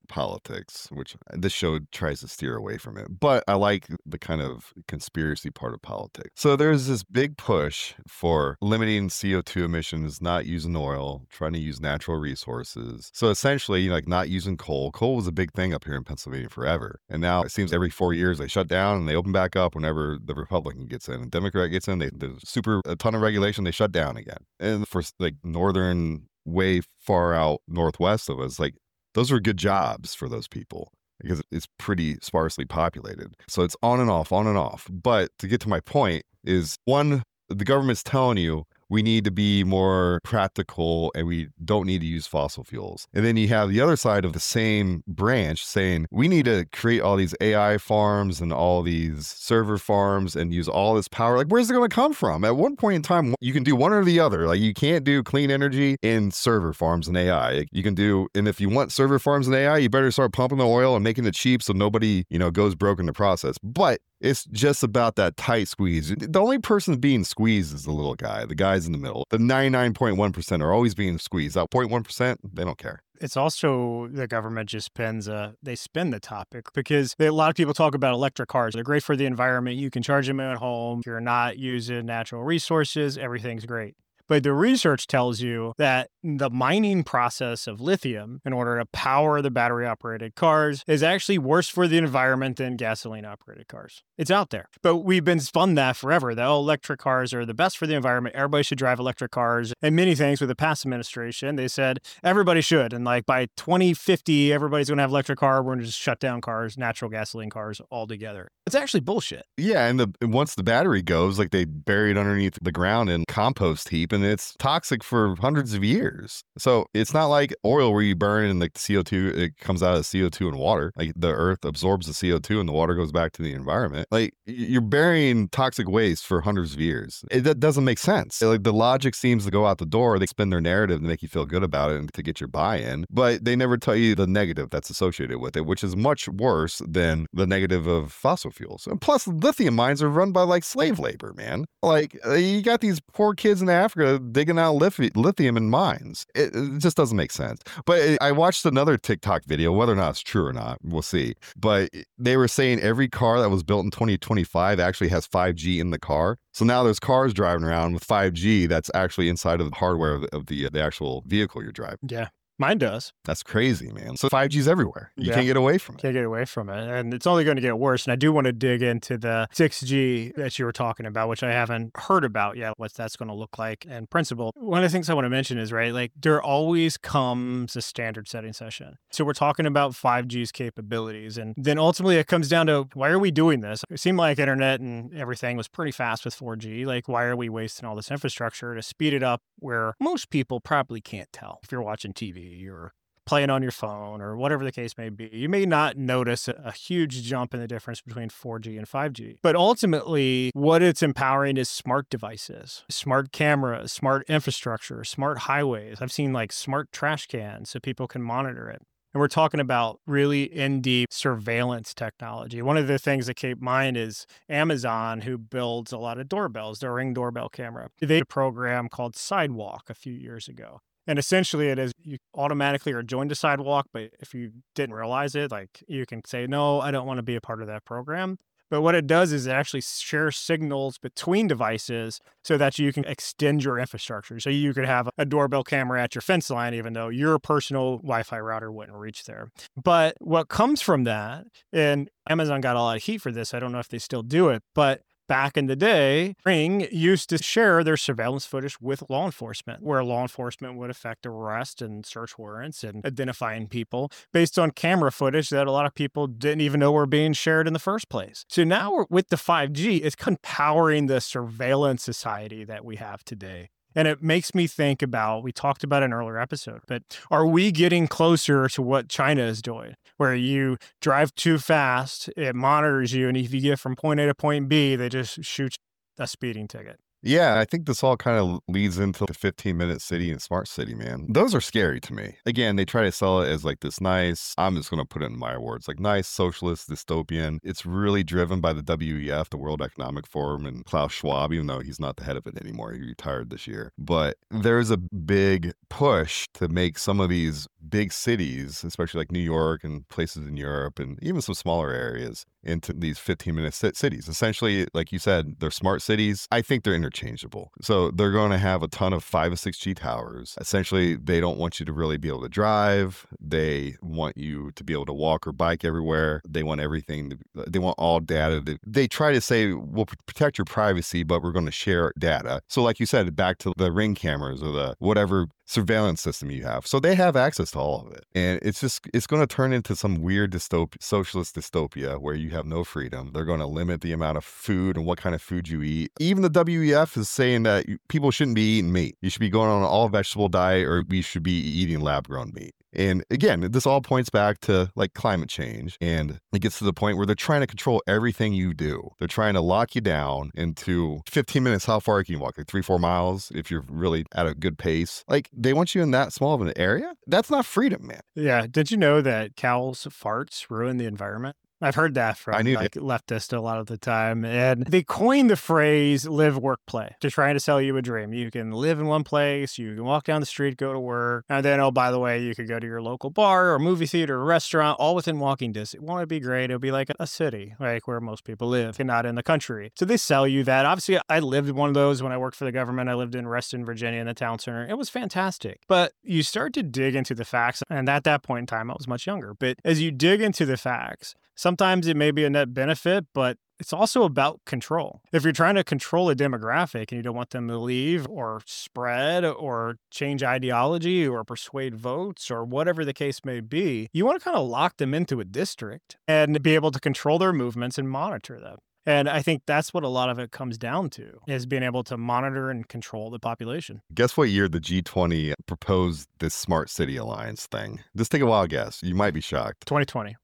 politics, which this show tries to steer away from it. But I like the kind of conspiracy part of politics. So there's this big push for limiting C O two emissions, not using oil, trying to use natural resources. So essentially, you know, like not using coal. Coal was a big thing up here in Pennsylvania forever. And now it seems every four years they shut down and they open back up whenever the Republican gets in. And Democrat gets in, they there's super a ton of regulation, they shut down again. And for like northern, way far out northwest of us, like those are good jobs for those people because it's pretty sparsely populated. So it's on and off, on and off. But to get to my point is one, the government's telling you we need to be more practical and we don't need to use fossil fuels. And then you have the other side of the same branch saying we need to create all these A I farms and all these server farms and use all this power. Like, where's it going to come from? At one point in time, you can do one or the other. Like, you can't do clean energy in server farms and A I. You can do, and if you want server farms and A I, you better start pumping the oil and making it cheap so nobody, you know, goes broke in the process. But it's just about that tight squeeze. The only person being squeezed is the little guy, the guys in the middle. The ninety-nine point one percent are always being squeezed. That zero point one percent, they don't care. It's also the government just spins a, they spin the topic because they, a lot of people talk about electric cars. They're great for the environment. You can charge them at home. You're not using natural resources. Everything's great. But the research tells you that the mining process of lithium in order to power the battery-operated cars is actually worse for the environment than gasoline-operated cars. It's out there. But we've been spun that forever, that oh, electric cars are the best for the environment. Everybody should drive electric cars. And many things with the past administration, they said everybody should. And like by twenty fifty, everybody's going to have electric car. We're going to just shut down cars, natural gasoline cars altogether. It's actually bullshit. Yeah, and the and once the battery goes, like they bury it underneath the ground in compost heap, and it's toxic for hundreds of years. So it's not like oil where you burn and the C O two, it comes out as C O two and water. Like the earth absorbs the C O two and the water goes back to the environment. Like you're burying toxic waste for hundreds of years. It that doesn't make sense. Like the logic seems to go out the door. They spin their narrative to make you feel good about it and to get your buy-in, but they never tell you the negative that's associated with it, which is much worse than the negative of fossil fuels. And plus, lithium mines are run by like slave labor, man. Like you got these poor kids in Africa digging out lithium lithium in mines. It, it just doesn't make sense. But it, I watched another TikTok video, whether or not it's true or not, we'll see. But they were saying every car that was built in twenty twenty-five actually has five G in the car. So now there's cars driving around with five G that's actually inside of the hardware of the, of the, the actual vehicle you're driving. Yeah. Mine does. That's crazy, man. So five G's everywhere. You Yeah. can't get away from it. Can't get away from it. And it's only going to get worse. And I do want to dig into the six G that you were talking about, which I haven't heard about yet, what that's going to look like in principle. One of the things I want to mention is, right, like there always comes a standard setting session. So we're talking about five G's capabilities. And then ultimately it comes down to, why are we doing this? It seemed like internet and everything was pretty fast with four G. Like, why are we wasting all this infrastructure to speed it up where most people probably can't tell if you're watching T V or playing on your phone or whatever the case may be? You may not notice a, a huge jump in the difference between four G and five G. But ultimately, what it's empowering is smart devices, smart cameras, smart infrastructure, smart highways. I've seen like smart trash cans so people can monitor it. And we're talking about really in-deep surveillance technology. One of the things that came to mind is Amazon, who builds a lot of doorbells, their Ring doorbell camera. They had a program called Sidewalk a few years ago. And essentially it is you automatically are joined to Sidewalk, but if you didn't realize it, like you can say, no, I don't want to be a part of that program. But what it does is it actually shares signals between devices so that you can extend your infrastructure. So you could have a doorbell camera at your fence line, even though your personal Wi-Fi router wouldn't reach there. But what comes from that, and Amazon got a lot of heat for this, I don't know if they still do it, but back in the day, Ring used to share their surveillance footage with law enforcement, where law enforcement would effect arrests and search warrants and identifying people based on camera footage that a lot of people didn't even know were being shared in the first place. So now we're, with the five G, it's empowering the surveillance society that we have today. And it makes me think about, we talked about in an earlier episode, but are we getting closer to what China is doing, where you drive too fast, it monitors you, and if you get from point A to point B, they just shoot a speeding ticket? Yeah, I think this all kind of leads into the fifteen minute city and smart city, man. Those are scary to me. Again, they try to sell it as like this nice, I'm just going to put it in my words, like nice socialist dystopian. It's really driven by the W E F, the World Economic Forum, and Klaus Schwab, even though he's not the head of it anymore. He retired this year. But there's a big push to make some of these big cities, especially like New York and places in Europe and even some smaller areas, into these fifteen minute cities. Essentially, like you said, they're smart cities. I think they're interchangeable. So they're going to have a ton of five or six G towers. Essentially, they don't want you to really be able to drive. They want you to be able to walk or bike everywhere. They want everything. To, they want all data. To, they try to say, we'll protect your privacy, but we're going to share data. So like you said, back to the Ring cameras or the whatever surveillance system you have. So they have access to all of it. And it's just, it's going to turn into some weird dystopia, socialist dystopia where you have no freedom. They're going to limit the amount of food and what kind of food you eat. Even the W E F is saying that you, people shouldn't be eating meat. You should be going on an all vegetable diet, or we should be eating lab grown meat. And again, this all points back to like climate change. And it gets to the point where they're trying to control everything you do. They're trying to lock you down into fifteen minutes. How far can you walk? Like three, four miles if you're really at a good pace. Like they want you in that small of an area. That's not freedom, man. Yeah. Did you know that cows' farts ruin the environment? I've heard that from I knew like leftists a lot of the time. And they coined the phrase live, work, play to trying to sell you a dream. You can live in one place, you can walk down the street, go to work. And then, oh, by the way, you could go to your local bar or movie theater or restaurant, all within walking distance. Won't it be great? It'll be like a city, like where most people live and not in the country. So they sell you that. Obviously, I lived in one of those when I worked for the government. I lived in Reston, Virginia in the town center. It was fantastic. But you start to dig into the facts. And at that point in time, I was much younger. But as you dig into the facts, sometimes it may be a net benefit, but it's also about control. If you're trying to control a demographic and you don't want them to leave or spread or change ideology or persuade votes or whatever the case may be, you want to kind of lock them into a district and be able to control their movements and monitor them. And I think that's what a lot of it comes down to, is being able to monitor and control the population. Guess what year the G twenty proposed this Smart City Alliance thing? Just take a wild guess. You might be shocked. twenty twenty.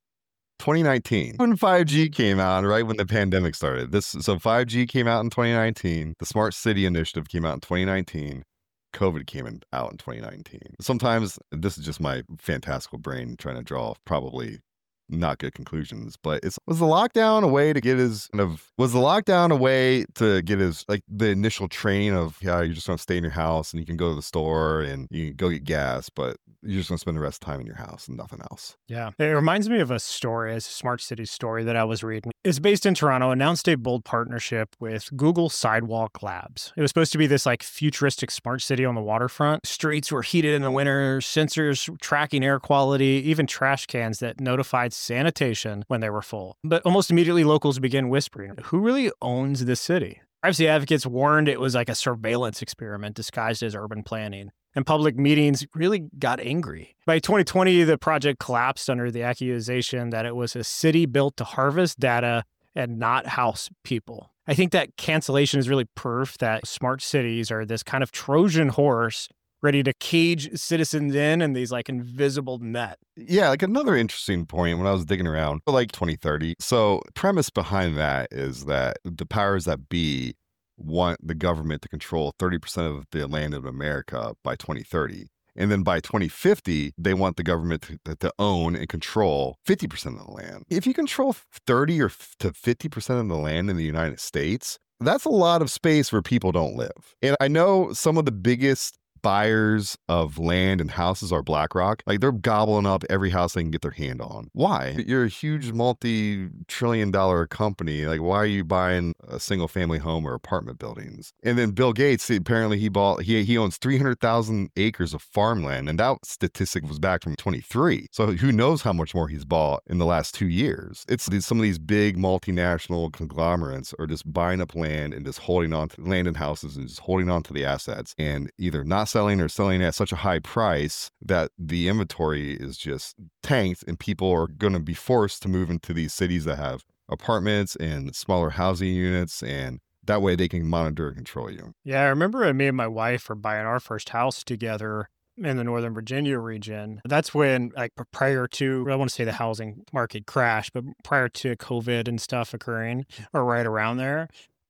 twenty nineteen, when five G came out, right when the pandemic started. This so five G came out in twenty nineteen. The Smart City Initiative came out in twenty nineteen. COVID came in, out in twenty nineteen. Sometimes this is just my fantastical brain trying to draw probably not good conclusions, but it's was the lockdown a way to get his kind of was the lockdown a way to get his like the initial training of yeah you're just gonna stay in your house and you can go to the store and you can go get gas, but you're just gonna spend the rest of the time in your house and nothing else. Yeah. It reminds me of a story, a smart city story that I was reading. It's based in Toronto, announced a bold partnership with Google Sidewalk Labs. It was supposed to be this like futuristic smart city on the waterfront. Streets were heated in the winter, sensors tracking air quality, even trash cans that notified sanitation when they were full. But almost immediately, locals began whispering, who really owns this city? Privacy advocates warned it was like a surveillance experiment disguised as urban planning. And public meetings really got angry. By twenty twenty, the project collapsed under the accusation that it was a city built to harvest data and not house people. I think that cancellation is really proof that smart cities are this kind of Trojan horse ready to cage citizens in and these like invisible net. Yeah, like another interesting point when I was digging around, like twenty thirty. So premise behind that is that the powers that be want the government to control thirty percent of the land of America by twenty thirty. And then by twenty fifty, they want the government to, to own and control fifty percent of the land. If you control thirty or to fifty percent of the land in the United States, that's a lot of space where people don't live. And I know some of the biggest buyers of land and houses are BlackRock. Like they're gobbling up every house they can get their hand on. Why? You're a huge multi-trillion dollar company. Like why are you buying a single family home or apartment buildings? And then Bill Gates, apparently he bought, he, he owns three hundred thousand acres of farmland. And that statistic was back from twenty-three. So who knows how much more he's bought in the last two years. It's these, some of these big multinational conglomerates are just buying up land and just holding on to land and houses and just holding on to the assets and either not selling or selling at such a high price that the inventory is just tanked and people are going to be forced to move into these cities that have apartments and smaller housing units, and that way they can monitor and control you. Yeah, I remember me and my wife were buying our first house together in the Northern Virginia region. That's when, like, prior to, I want to say the housing market crashed, but prior to COVID and stuff occurring, or right around there.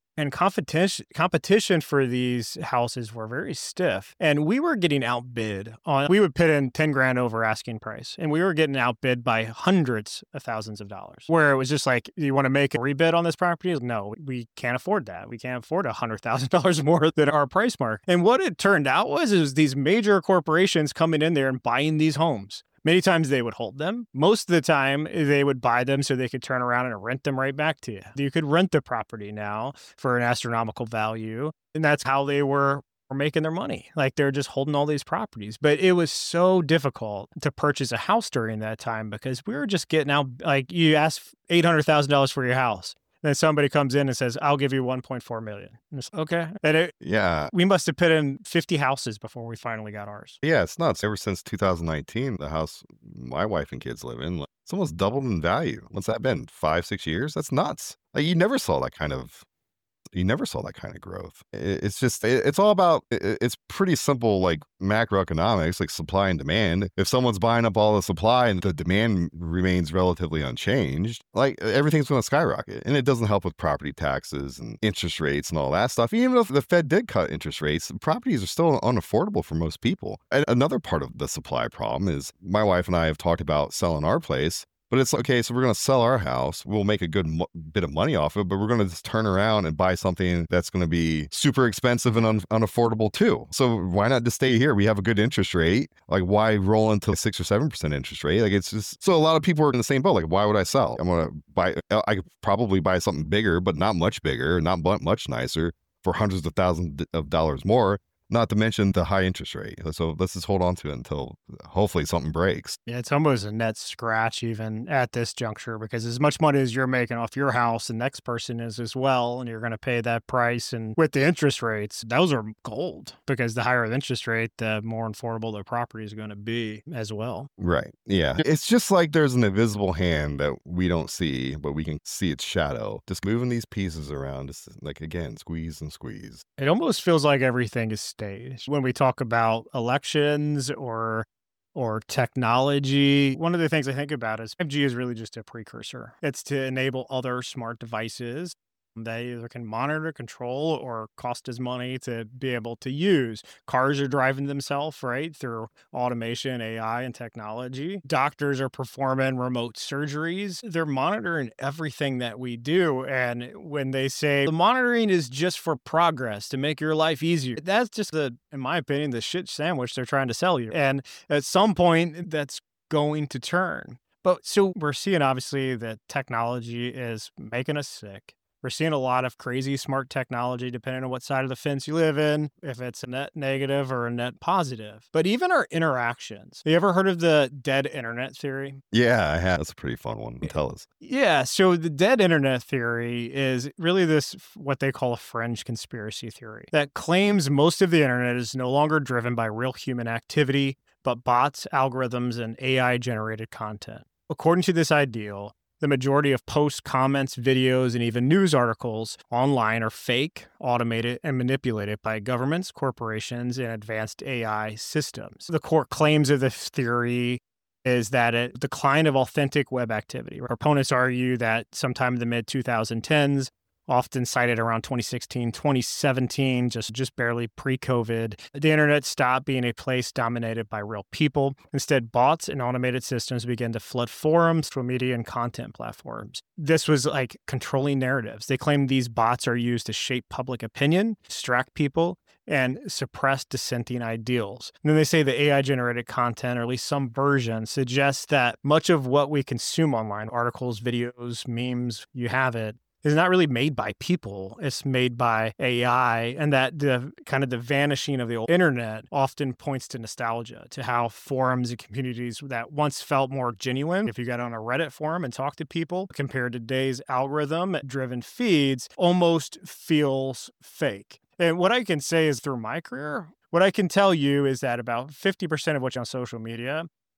And competition competition for these houses were very stiff. And we were getting outbid on, we would put in ten grand over asking price. And we were getting outbid by hundreds of thousands of dollars. Where it was just like, you want to make a rebid on this property? No, we can't afford that. We can't afford one hundred thousand dollars more than our price mark. And what it turned out was, is these major corporations coming in there and buying these homes. Many times they would hold them. Most of the time, they would buy them so they could turn around and rent them right back to you. You could rent the property now for an astronomical value. And that's how they were making their money. Like they're just holding all these properties. But it was so difficult to purchase a house during that time because we were just getting out, like you ask eight hundred thousand dollars for your house. Then somebody comes in and says, I'll give you one point four million. And it's, okay. And it, Yeah. we must have put in fifty houses before we finally got ours. Yeah, it's nuts. Ever since two thousand nineteen, the house my wife and kids live in, like, it's almost doubled in value. What's that been? Five, six years? That's nuts. Like you never saw that kind of you never saw that kind of growth. It- It's just, it- it's all about, it- it's pretty simple, like macroeconomics, like supply and demand. If someone's buying up all the supply and the demand remains relatively unchanged, like everything's going to skyrocket. And it doesn't help with property taxes and interest rates and all that stuff. Even if the Fed did cut interest rates, properties are still unaffordable for most people. And another part of the supply problem is my wife and I have talked about selling our place. But it's okay, so we're going to sell our house. We'll make a good mo- bit of money off it, but we're going to just turn around and buy something that's going to be super expensive and un- unaffordable too. So why not just stay here? We have a good interest rate. Like why roll into six or seven percent interest rate? Like it's just, so a lot of people are in the same boat. Like why would I sell? I'm going to buy, I could probably buy something bigger, but not much bigger, not mu- much nicer for hundreds of thousands of dollars more. Not to mention the high interest rate. So let's just hold on to it until hopefully something breaks. Yeah, it's almost a net scratch even at this juncture because as much money as you're making off your house, the next person is as well, and you're going to pay that price. And with the interest rates, those are gold because the higher the interest rate, the more affordable the property is going to be as well. Right. Yeah. It's just like there's an invisible hand that we don't see, but we can see its shadow. Just moving these pieces around, just like again, squeeze and squeeze. It almost feels like everything is staged. When we talk about elections or or technology, one of the things I think about is five G is really just a precursor. It's to enable other smart devices that either can monitor, control, or cost us money to be able to use. Cars are driving themselves, right, through automation, A I, and technology. Doctors are performing remote surgeries. They're monitoring everything that we do. And when they say the monitoring is just for progress to make your life easier, that's just the, in my opinion, the shit sandwich they're trying to sell you. And at some point, that's going to turn. But so we're seeing obviously that technology is making us sick. We're seeing a lot of crazy smart technology depending on what side of the fence you live in, if it's a net negative or a net positive. But even our interactions. You ever heard of the dead internet theory? Yeah, I have. That's a pretty fun one. Tell us. Yeah, so the dead internet theory is really this, what they call a fringe conspiracy theory that claims most of the internet is no longer driven by real human activity, but bots, algorithms, and A I-generated content. According to this ideal, the majority of posts, comments, videos, and even news articles online are fake, automated, and manipulated by governments, corporations, and advanced A I systems. The core claims of this theory is that a decline of authentic web activity. Proponents argue that sometime in the mid twenty tens, often cited around twenty sixteen, twenty seventeen, just, just barely pre-COVID, the internet stopped being a place dominated by real people. Instead, bots and automated systems began to flood forums, social media, and content platforms. This was like controlling narratives. They claim these bots are used to shape public opinion, distract people, and suppress dissenting ideals. And then they say the A I-generated content, or at least some version, suggests that much of what we consume online, articles, videos, memes, you have it, is not really made by people. It's made by A I, and that the kind of the vanishing of the old internet often points to nostalgia, to how forums and communities that once felt more genuine, if you got on a Reddit forum and talked to people, compared to today's algorithm-driven feeds, almost feels fake. And what I can say is through my career, what I can tell you is that about fifty percent of what's on social media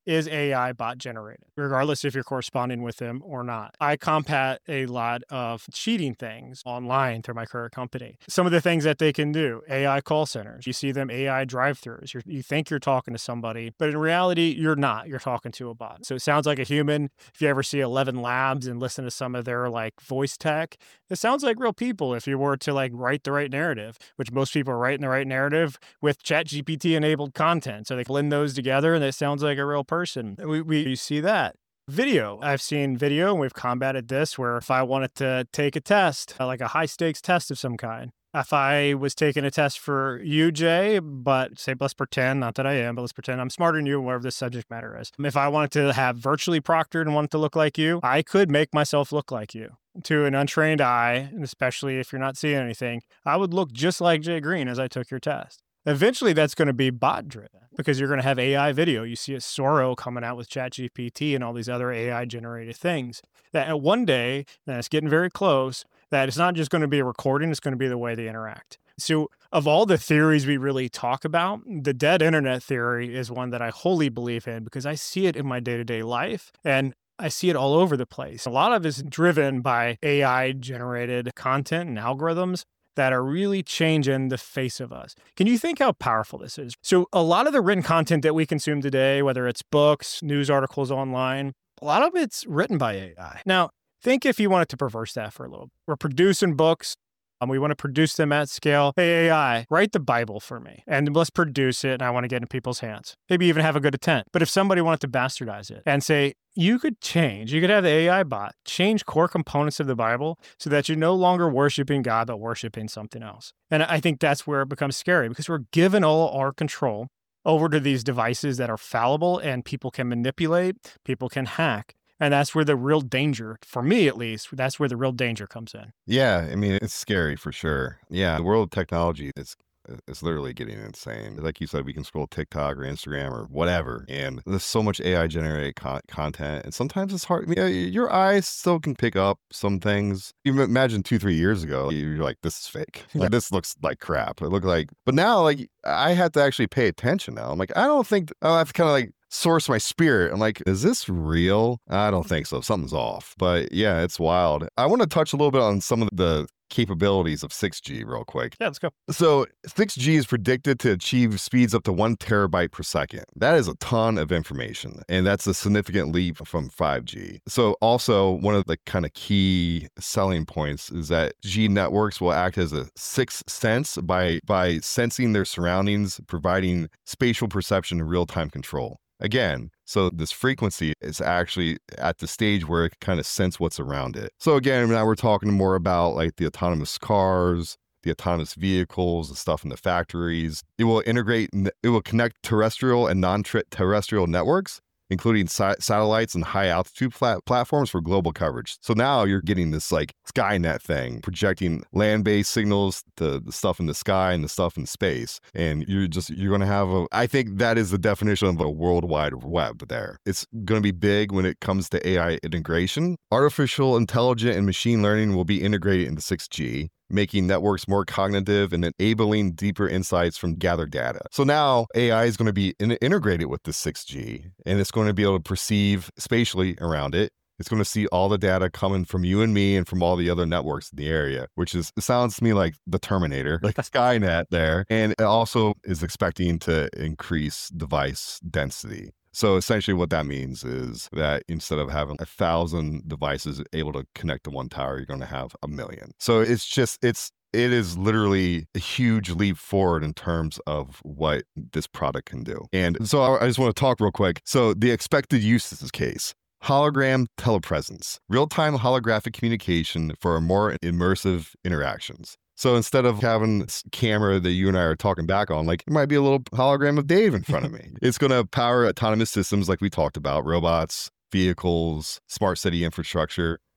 is A I bot generated, regardless if you're corresponding with them or not. I combat a lot of cheating things online through my current company. Some of the things that they can do, A I call centers. You see them A I drive-thrus. You're, you think you're talking to somebody, but in reality, you're not. You're talking to a bot. So it sounds like a human. If you ever see eleven Labs and listen to some of their like voice tech, it sounds like real people if you were to like write the right narrative, which most people are writing the right narrative with ChatGPT enabled content. So they blend those together and it sounds like a real person. We, we see that. Video. I've seen video and we've combated this where if I wanted to take a test, like a high stakes test of some kind, if I was taking a test for you, Jay, but say, let's pretend, not that I am, but let's pretend I'm smarter than you, whatever the subject matter is. If I wanted to have virtually proctored and wanted to look like you, I could make myself look like you. To an untrained eye, and especially if you're not seeing anything, I would look just like Jay Green as I took your test. Eventually, that's going to be bot driven because you're going to have A I video. You see a Soro coming out with ChatGPT and all these other A I generated things that one day, and it's getting very close, that it's not just going to be a recording, it's going to be the way they interact. So of all the theories we really talk about, the dead internet theory is one that I wholly believe in because I see it in my day-to-day life and I see it all over the place. A lot of it is driven by A I generated content and algorithms that are really changing the face of us. Can you think how powerful this is? So a lot of the written content that we consume today, whether it's books, news articles online, a lot of it's written by A I. Now, think if you wanted to reverse that for a little. We're producing books. Um, we want to produce them at scale. Hey, A I, write the Bible for me and let's produce it. And I want to get in people's hands. Maybe even have a good intent. But if somebody wanted to bastardize it and say, you could change, you could have the A I bot change core components of the Bible so that you're no longer worshiping God, but worshiping something else. And I think that's where it becomes scary because we're given all our control over to these devices that are fallible and people can manipulate, people can hack. And that's where the real danger, for me at least, that's where the real danger comes in. Yeah, I mean, it's scary for sure. Yeah, the world of technology is it's literally getting insane. Like you said, we can scroll TikTok or Instagram or whatever, and there's so much A I generated con- content, and sometimes it's hard. I mean, your eyes still can pick up some things. You imagine two, three years ago, you're like, "This is fake. Like this looks like crap." It looked like, but now, like I have to actually pay attention now. I'm like, I don't think I have to kind of like source my spirit. I'm like, is this real? I don't think so. Something's off. But yeah, it's wild. I want to touch a little bit on some of the capabilities of six G real quick. Yeah, let's go. So six G is predicted to achieve speeds up to one terabyte per second. That is a ton of information, and that's a significant leap from five G. So also one of the kind of key selling points is that G networks will act as a sixth sense by, by sensing their surroundings, providing spatial perception and real-time control. Again, so this frequency is actually at the stage where it can kind of sense what's around it. So again, now we're talking more about like the autonomous cars, the autonomous vehicles, the stuff in the factories. It will integrate, it will connect terrestrial and non-terrestrial networks, including sa- satellites and high altitude plat- platforms for global coverage. So now you're getting this like Skynet thing, projecting land-based signals to the stuff in the sky and the stuff in space. And you're just, you're going to have a, I think that is the definition of a worldwide web there. It's going to be big when it comes to A I integration. Artificial intelligence and machine learning will be integrated into six G, making networks more cognitive and enabling deeper insights from gathered data. So now A I is going to be in- integrated with the six G, and it's going to be able to perceive spatially around it. It's going to see all the data coming from you and me and from all the other networks in the area, which is, it sounds to me like the Terminator, like Skynet there. And it also is expecting to increase device density. So essentially what that means is that instead of having a thousand devices able to connect to one tower, you're going to have a million. So it's just, it's, it is literally a huge leap forward in terms of what this product can do. And so I, I just want to talk real quick. So the expected uses case. Hologram telepresence, real-time holographic communication for more immersive interactions. So instead of having this camera that you and I are talking back on, like it might be a little hologram of Dave in front of me. It's going to power autonomous systems like we talked about, robots, vehicles, smart city infrastructure.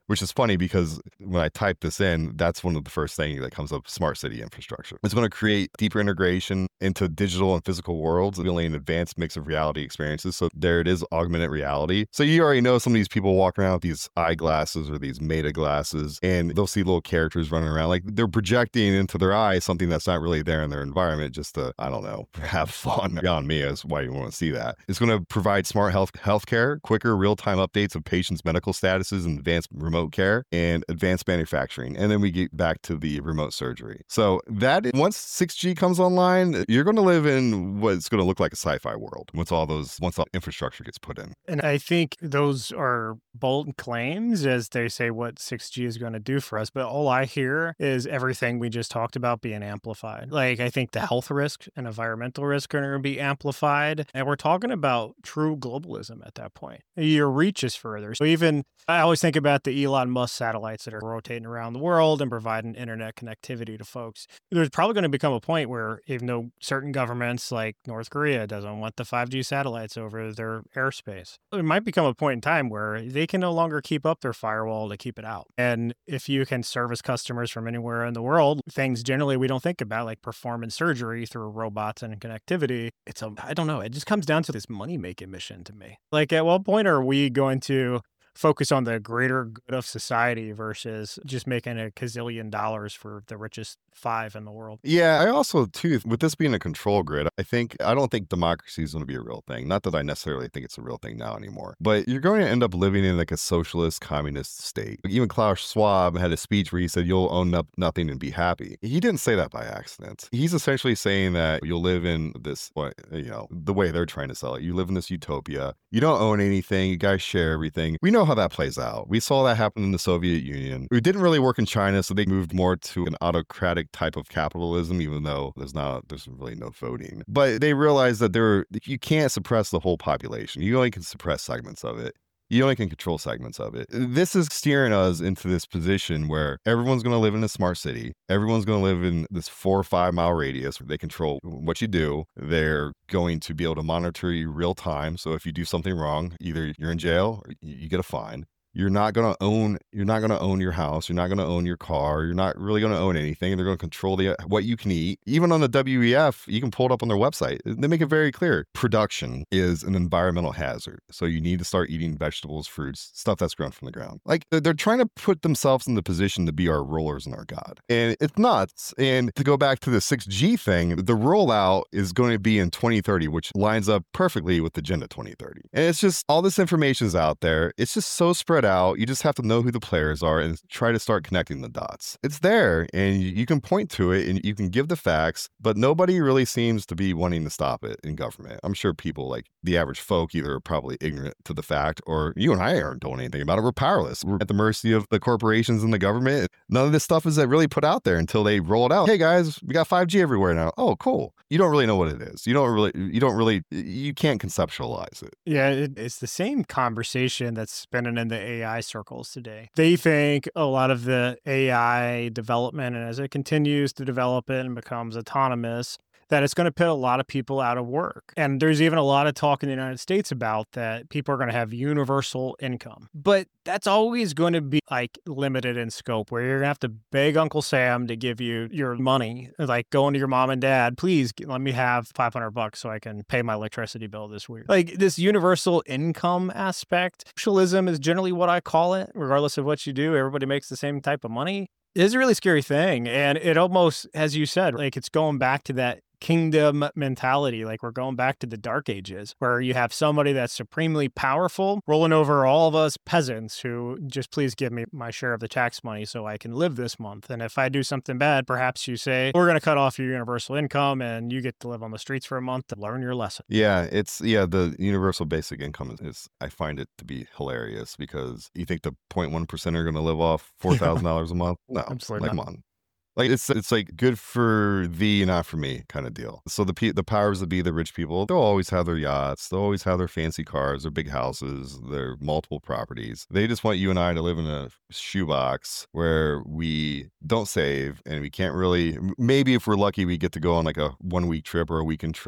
which is funny because when I type this in, that's one of the first things that comes up, smart city infrastructure. It's going to create deeper integration into digital and physical worlds, really an advanced mix of reality experiences. So there it is, augmented reality. So you already know some of these people walk around with these eyeglasses or these meta glasses, and they'll see little characters running around. Like they're projecting into their eyes something that's not really there in their environment, just to, I don't know, have fun. Beyond me is why you want to see that. It's going to provide smart health healthcare, quicker real-time updates of patients' medical statuses and advanced remote care and advanced manufacturing. And then we get back to the remote surgery. So that once six G comes online, you're going to live in what's going to look like a sci-fi world once all those, once all infrastructure gets put in. And I think those are bold claims as they say what six G is going to do for us. But all I hear is everything we just talked about being amplified. Like, I think the health risk and environmental risk are going to be amplified. And we're talking about true globalism at that point. Your reach is further. So even, I always think about the Elon Musk satellites that are rotating around the world and providing internet connectivity to folks. There's probably going to become a point where even though certain governments like North Korea doesn't want the five G satellites over their airspace, it might become a point in time where they can no longer keep up their firewall to keep it out. And if you can service customers from anywhere in the world, things generally we don't think about, like performing surgery through robots and connectivity, it's a, I don't know, it just comes down to this money-making mission to me. Like, at what point are we going to focus on the greater good of society versus just making a gazillion dollars for the richest five in the world? Yeah, I also, too, with this being a control grid, I think, I don't think democracy is going to be a real thing. Not that I necessarily think it's a real thing now anymore, but you're going to end up living in like a socialist communist state. Even Klaus Schwab had a speech where he said, you'll own up nothing and be happy. He didn't say that by accident. He's essentially saying that you'll live in this, what, you know, the way they're trying to sell it. You live in this utopia. You don't own anything. You guys share everything. We know how that plays out. We saw that happen in the Soviet Union. It didn't really work in China, so they moved more to an autocratic type of capitalism, even though there's not, there's really no voting. But they realized that there, you can't suppress the whole population. You only can suppress segments of it. You only can control segments of it. This is steering us into this position where everyone's going to live in a smart city. Everyone's going to live in this four or five mile radius where they control what you do. They're going to be able to monitor you real time. So if you do something wrong, either you're in jail or you get a fine. You're not going to own, you're not going to own your house. You're not going to own your car. You're not really going to own anything. They're going to control the, what you can eat. Even on the W E F, you can pull it up on their website. They make it very clear. Production is an environmental hazard. So you need to start eating vegetables, fruits, stuff that's grown from the ground. Like they're trying to put themselves in the position to be our rulers and our God. And it's nuts. And to go back to the six G thing, the rollout is going to be in twenty thirty, which lines up perfectly with Agenda twenty thirty. And it's just, all this information is out there. It's just so spread out. You just have to know who the players are and try to start connecting the dots. It's there and you can point to it and you can give the facts, but nobody really seems to be wanting to stop it in government. I'm sure people like the average folk either are probably ignorant to the fact, or you and I aren't doing anything about it. We're powerless. We're at the mercy of the corporations and the government. None of this stuff is really put out there until they roll it out. Hey guys, we got five G everywhere now. Oh, cool. You don't really know what it is. You don't really, you don't really, you can't conceptualize it. Yeah, it, it's the same conversation that's spinning in the A I circles today. They think a lot of the A I development, and as it continues to develop it and becomes autonomous, that it's going to put a lot of people out of work. And there's even a lot of talk in the United States about that people are going to have universal income. But that's always going to be like limited in scope, where you're going to have to beg Uncle Sam to give you your money, like going to your mom and dad, please let me have five hundred bucks so I can pay my electricity bill this week. Like this universal income aspect, socialism is generally what I call it, regardless of what you do, everybody makes the same type of money. It is a really scary thing. And it almost, as you said, like it's going back to that kingdom mentality. Like we're going back to the dark ages where you have somebody that's supremely powerful rolling over all of us peasants who just please give me my share of the tax money so I can live this month. And if I do something bad, perhaps you say, we're going to cut off your universal income and you get to live on the streets for a month to learn your lesson. Yeah, it's, yeah, the universal basic income is, is I find it to be hilarious because you think the zero point one percent are going to live off four thousand dollars a month? No, absolutely like, not. Come on. Like it's it's like good for thee, not for me kind of deal. So the pe- the powers that be, the rich people, they'll always have their yachts, they'll always have their fancy cars, their big houses, their multiple properties. They just want you and I to live in a shoebox where we don't save and we can't really. Maybe if we're lucky, we get to go on like a one week trip or a weekend trip.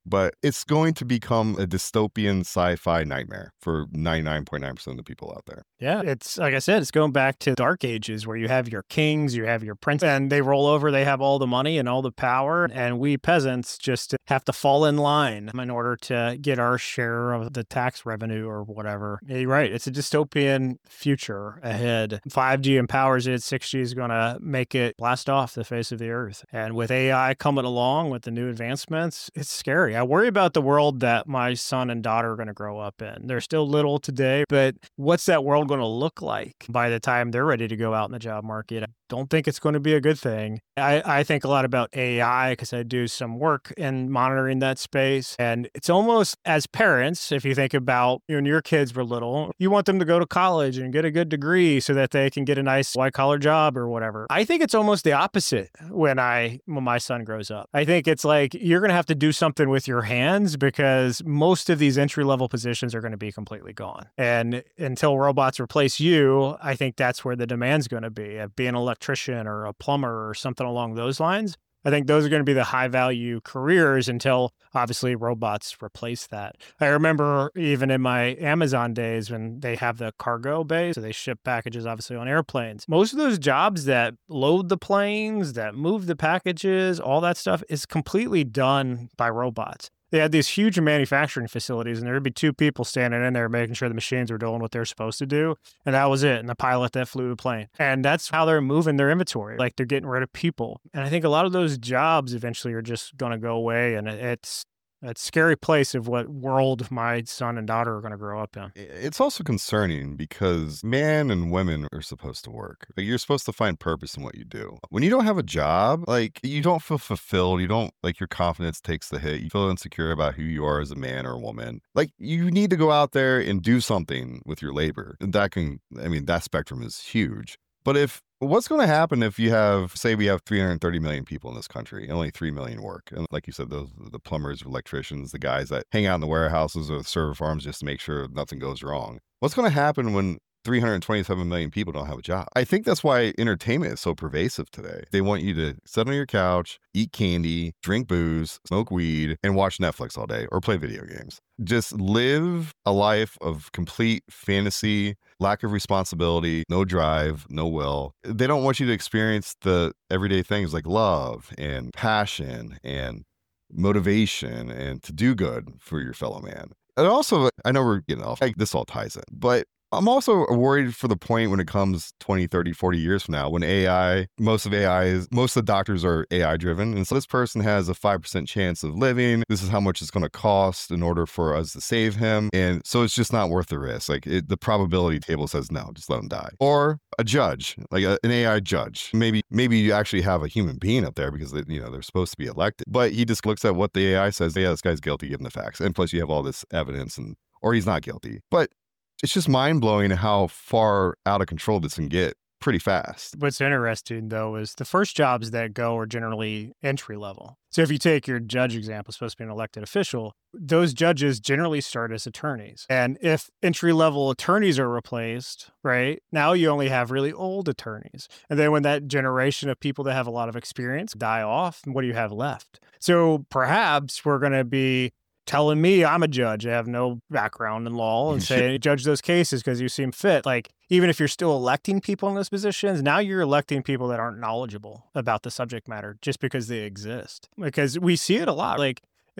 but it's going to become a dystopian sci-fi nightmare for ninety-nine point nine percent of the people out there. Yeah, it's like I said, it's going back to Dark Ages where you have your kings, you have your princes, and they roll over, they have all the money and all the power, and we peasants just have to fall in line in order to get our share of the tax revenue or whatever. Yeah, you're right. It's a dystopian future ahead. five G empowers it. six G is going to make it blast off the face of the earth. And with A I coming along with the new advancements, it's scary. I worry about the world that my son and daughter are going to grow up in. They're still little today, but what's that world going to look like by the time they're ready to go out in the job market? I don't think it's going to be a good thing. I, I think a lot about A I because I do some work in monitoring that space. And it's almost as parents, if you think about when your kids were little, you want them to go to college and get a good degree so that they can get a nice white collar job or whatever. I think it's almost the opposite when I when my son grows up. I think it's like you're going to have to do something with your hands because most of these entry level positions are going to be completely gone. And until robots replace you, I think that's where the demand's going to be. Be an electrician or a plumber or something along those lines. I think those are going to be the high value careers until obviously robots replace that. I remember even in my Amazon days when they have the cargo bay, so they ship packages obviously on airplanes. Most of those jobs that load the planes, that move the packages, all that stuff is completely done by robots. They had these huge manufacturing facilities, and there would be two people standing in there making sure the machines were doing what they're supposed to do. And that was it. And the pilot that flew the plane. And that's how they're moving their inventory. Like they're getting rid of people. And I think a lot of those jobs eventually are just going to go away. And it's a scary place of what world my son and daughter are going to grow up in. It's also concerning because men and women are supposed to work. Like you're supposed to find purpose in what you do. When you don't have a job, like you don't feel fulfilled. You don't like your confidence takes the hit. You feel insecure about who you are as a man or a woman. Like you need to go out there and do something with your labor. And that can, I mean, that spectrum is huge. But if what's going to happen if you have, say, we have three hundred thirty million people in this country and only three million work? And like you said, those the plumbers, electricians, the guys that hang out in the warehouses or the server farms just to make sure nothing goes wrong. What's going to happen when three hundred twenty-seven million people don't have a job? I think that's why entertainment is so pervasive today. They want you to sit on your couch, eat candy, drink booze, smoke weed, and watch Netflix all day or play video games. Just live a life of complete fantasy, lack of responsibility, no drive, no will. They don't want you to experience the everyday things like love and passion and motivation and to do good for your fellow man. And also, I know we're getting off, like this all ties in, but I'm also worried for the point when it comes twenty, thirty, forty years from now, when A I, most of A I is, most of the doctors are A I driven. And so this person has a five percent chance of living. This is how much it's going to cost in order for us to save him. And so it's just not worth the risk. Like it, the probability table says, no, just let him die. Or a judge, like a, an A I judge. Maybe, maybe you actually have a human being up there because they, you know, they're supposed to be elected, but he just looks at what the A I says. Yeah, this guy's guilty, give him the facts. And plus you have all this evidence and, or he's not guilty. But it's just mind-blowing how far out of control this can get pretty fast. What's interesting, though, is the first jobs that go are generally entry level. So if you take your judge example, supposed to be an elected official, those judges generally start as attorneys. And if entry-level attorneys are replaced, right, now you only have really old attorneys. And then when that generation of people that have a lot of experience die off, what do you have left? So perhaps we're going to be telling me I'm a judge, I have no background in law, and say, judge those cases because you seem fit. Like, even if you're still electing people in those positions, now you're electing people that aren't knowledgeable about the subject matter just because they exist. Because we see it a lot. Like,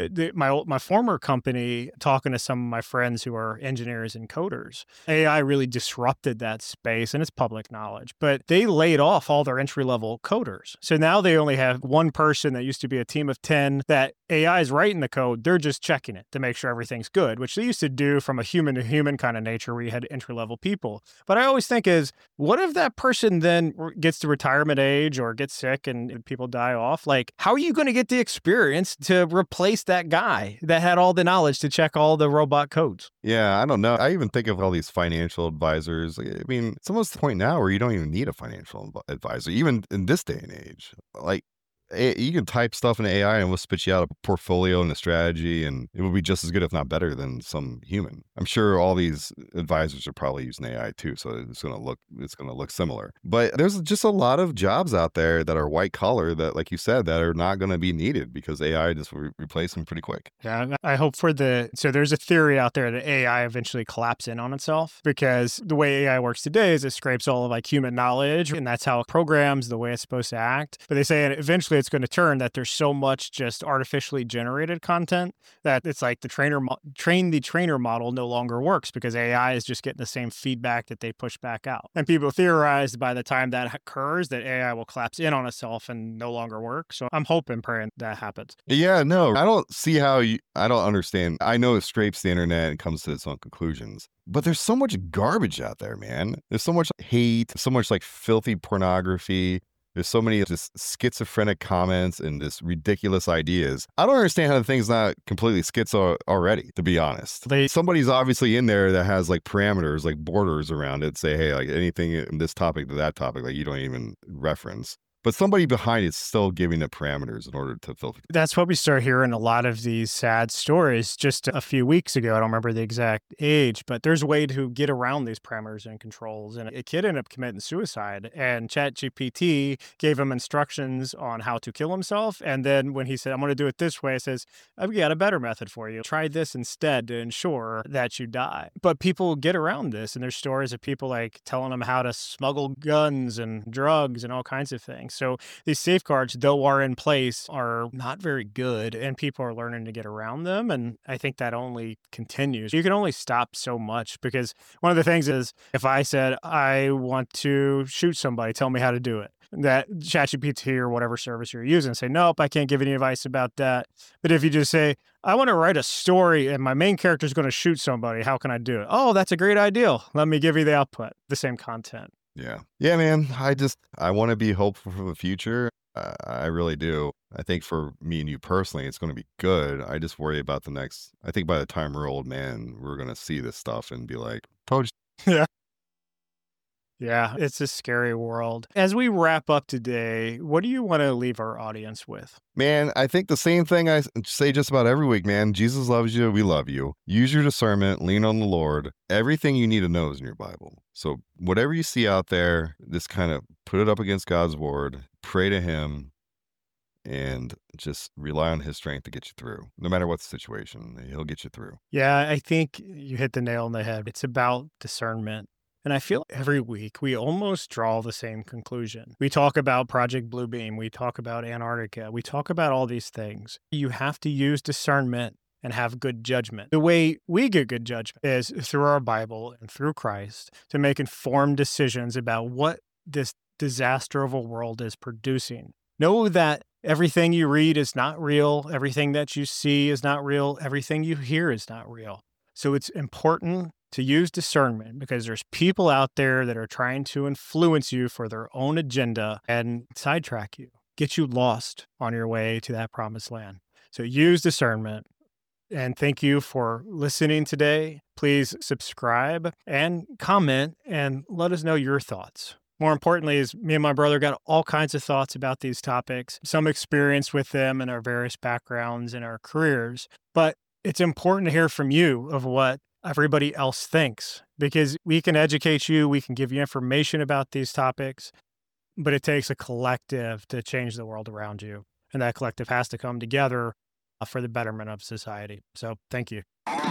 my my former company, talking to some of my friends who are engineers and coders, A I really disrupted that space, and it's public knowledge, but they laid off all their entry-level coders. So now they only have one person that used to be a team of ten that A I is writing the code. They're just checking it to make sure everything's good, which they used to do from a human-to-human kind of nature where you had entry-level people. But I always think is, what if that person then gets to retirement age or gets sick and people die off? Like, how are you going to get the experience to replace that guy that had all the knowledge to check all the robot codes? Yeah, I don't know. I even think of all these financial advisors. I mean, it's almost the point now where you don't even need a financial advisor, even in this day and age. Like, A- you can type stuff in A I and we'll spit you out a portfolio and a strategy, and it will be just as good, if not better, than some human. I'm sure all these advisors are probably using A I too, so it's gonna look it's gonna look similar. But there's just a lot of jobs out there that are white collar that, like you said, that are not going to be needed because A I just re- replace them pretty quick. Yeah, I hope for the so there's a theory out there that A I eventually collapse in on itself, because the way A I works today is it scrapes all of like human knowledge, and that's how it programs the way it's supposed to act. But they say eventually it's going to turn that there's so much just artificially generated content that it's like the trainer mo- train the trainer model no longer works because A I is just getting the same feedback that they push back out. And people theorize by the time that occurs that A I will collapse in on itself and no longer work. So I'm hoping, praying that happens. Yeah, no, I don't see how you, I don't understand. I know it scrapes the internet and comes to its own conclusions, but there's so much garbage out there, man. There's so much hate, so much like filthy pornography. There's so many just schizophrenic comments and just ridiculous ideas. I don't understand how the thing's not completely schizo already, to be honest. They- Somebody's obviously in there that has like parameters, like borders around it, say, hey, like anything in this topic to that topic, like you don't even reference. But somebody behind it's still giving it parameters in order to filter. That's what we start hearing a lot of these sad stories just a few weeks ago. I don't remember the exact age, but there's a way to get around these parameters and controls. And a kid ended up committing suicide, and ChatGPT gave him instructions on how to kill himself. And then when he said, I'm going to do it this way, it says, I've got a better method for you. Try this instead to ensure that you die. But people get around this, and there's stories of people like telling them how to smuggle guns and drugs and all kinds of things. So these safeguards, though are in place, are not very good, and people are learning to get around them. And I think that only continues. You can only stop so much, because one of the things is if I said, I want to shoot somebody, tell me how to do it. That ChatGPT or whatever service you're using say, nope, I can't give any advice about that. But if you just say, I want to write a story and my main character is going to shoot somebody, how can I do it? Oh, that's a great idea. Let me give you the output, the same content. Yeah. Yeah, man. I just, I want to be hopeful for the future. Uh, I really do. I think for me and you personally, it's going to be good. I just worry about the next, I think by the time we're old, man, we're going to see this stuff and be like, told you. Yeah. Yeah, it's a scary world. As we wrap up today, what do you want to leave our audience with? Man, I think the same thing I say just about every week, man. Jesus loves you. We love you. Use your discernment. Lean on the Lord. Everything you need to know is in your Bible. So whatever you see out there, just kind of put it up against God's word, pray to him, and just rely on his strength to get you through. No matter what the situation, he'll get you through. Yeah, I think you hit the nail on the head. It's about discernment. And I feel every week we almost draw the same conclusion. We talk about Project Bluebeam. We talk about Antarctica. We talk about all these things. You have to use discernment and have good judgment. The way we get good judgment is through our Bible and through Christ to make informed decisions about what this disaster of a world is producing. Know that everything you read is not real. Everything that you see is not real. Everything you hear is not real. So it's important to use discernment, because there's people out there that are trying to influence you for their own agenda and sidetrack you, get you lost on your way to that promised land. So use discernment. And thank you for listening today. Please subscribe and comment and let us know your thoughts. More importantly, is me and my brother got all kinds of thoughts about these topics, some experience with them in our various backgrounds and our careers. But it's important to hear from you of what everybody else thinks, because we can educate you, we can give you information about these topics, but it takes a collective to change the world around you. And that collective has to come together for the betterment of society. So thank you.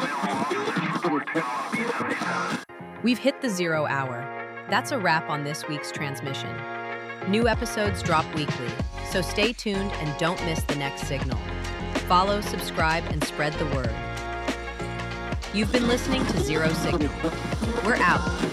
We've hit the zero hour. That's a wrap on this week's transmission. New episodes drop weekly, so stay tuned and don't miss the next signal. Follow, subscribe, and spread the word. You've been listening to Zero Signal. We're out.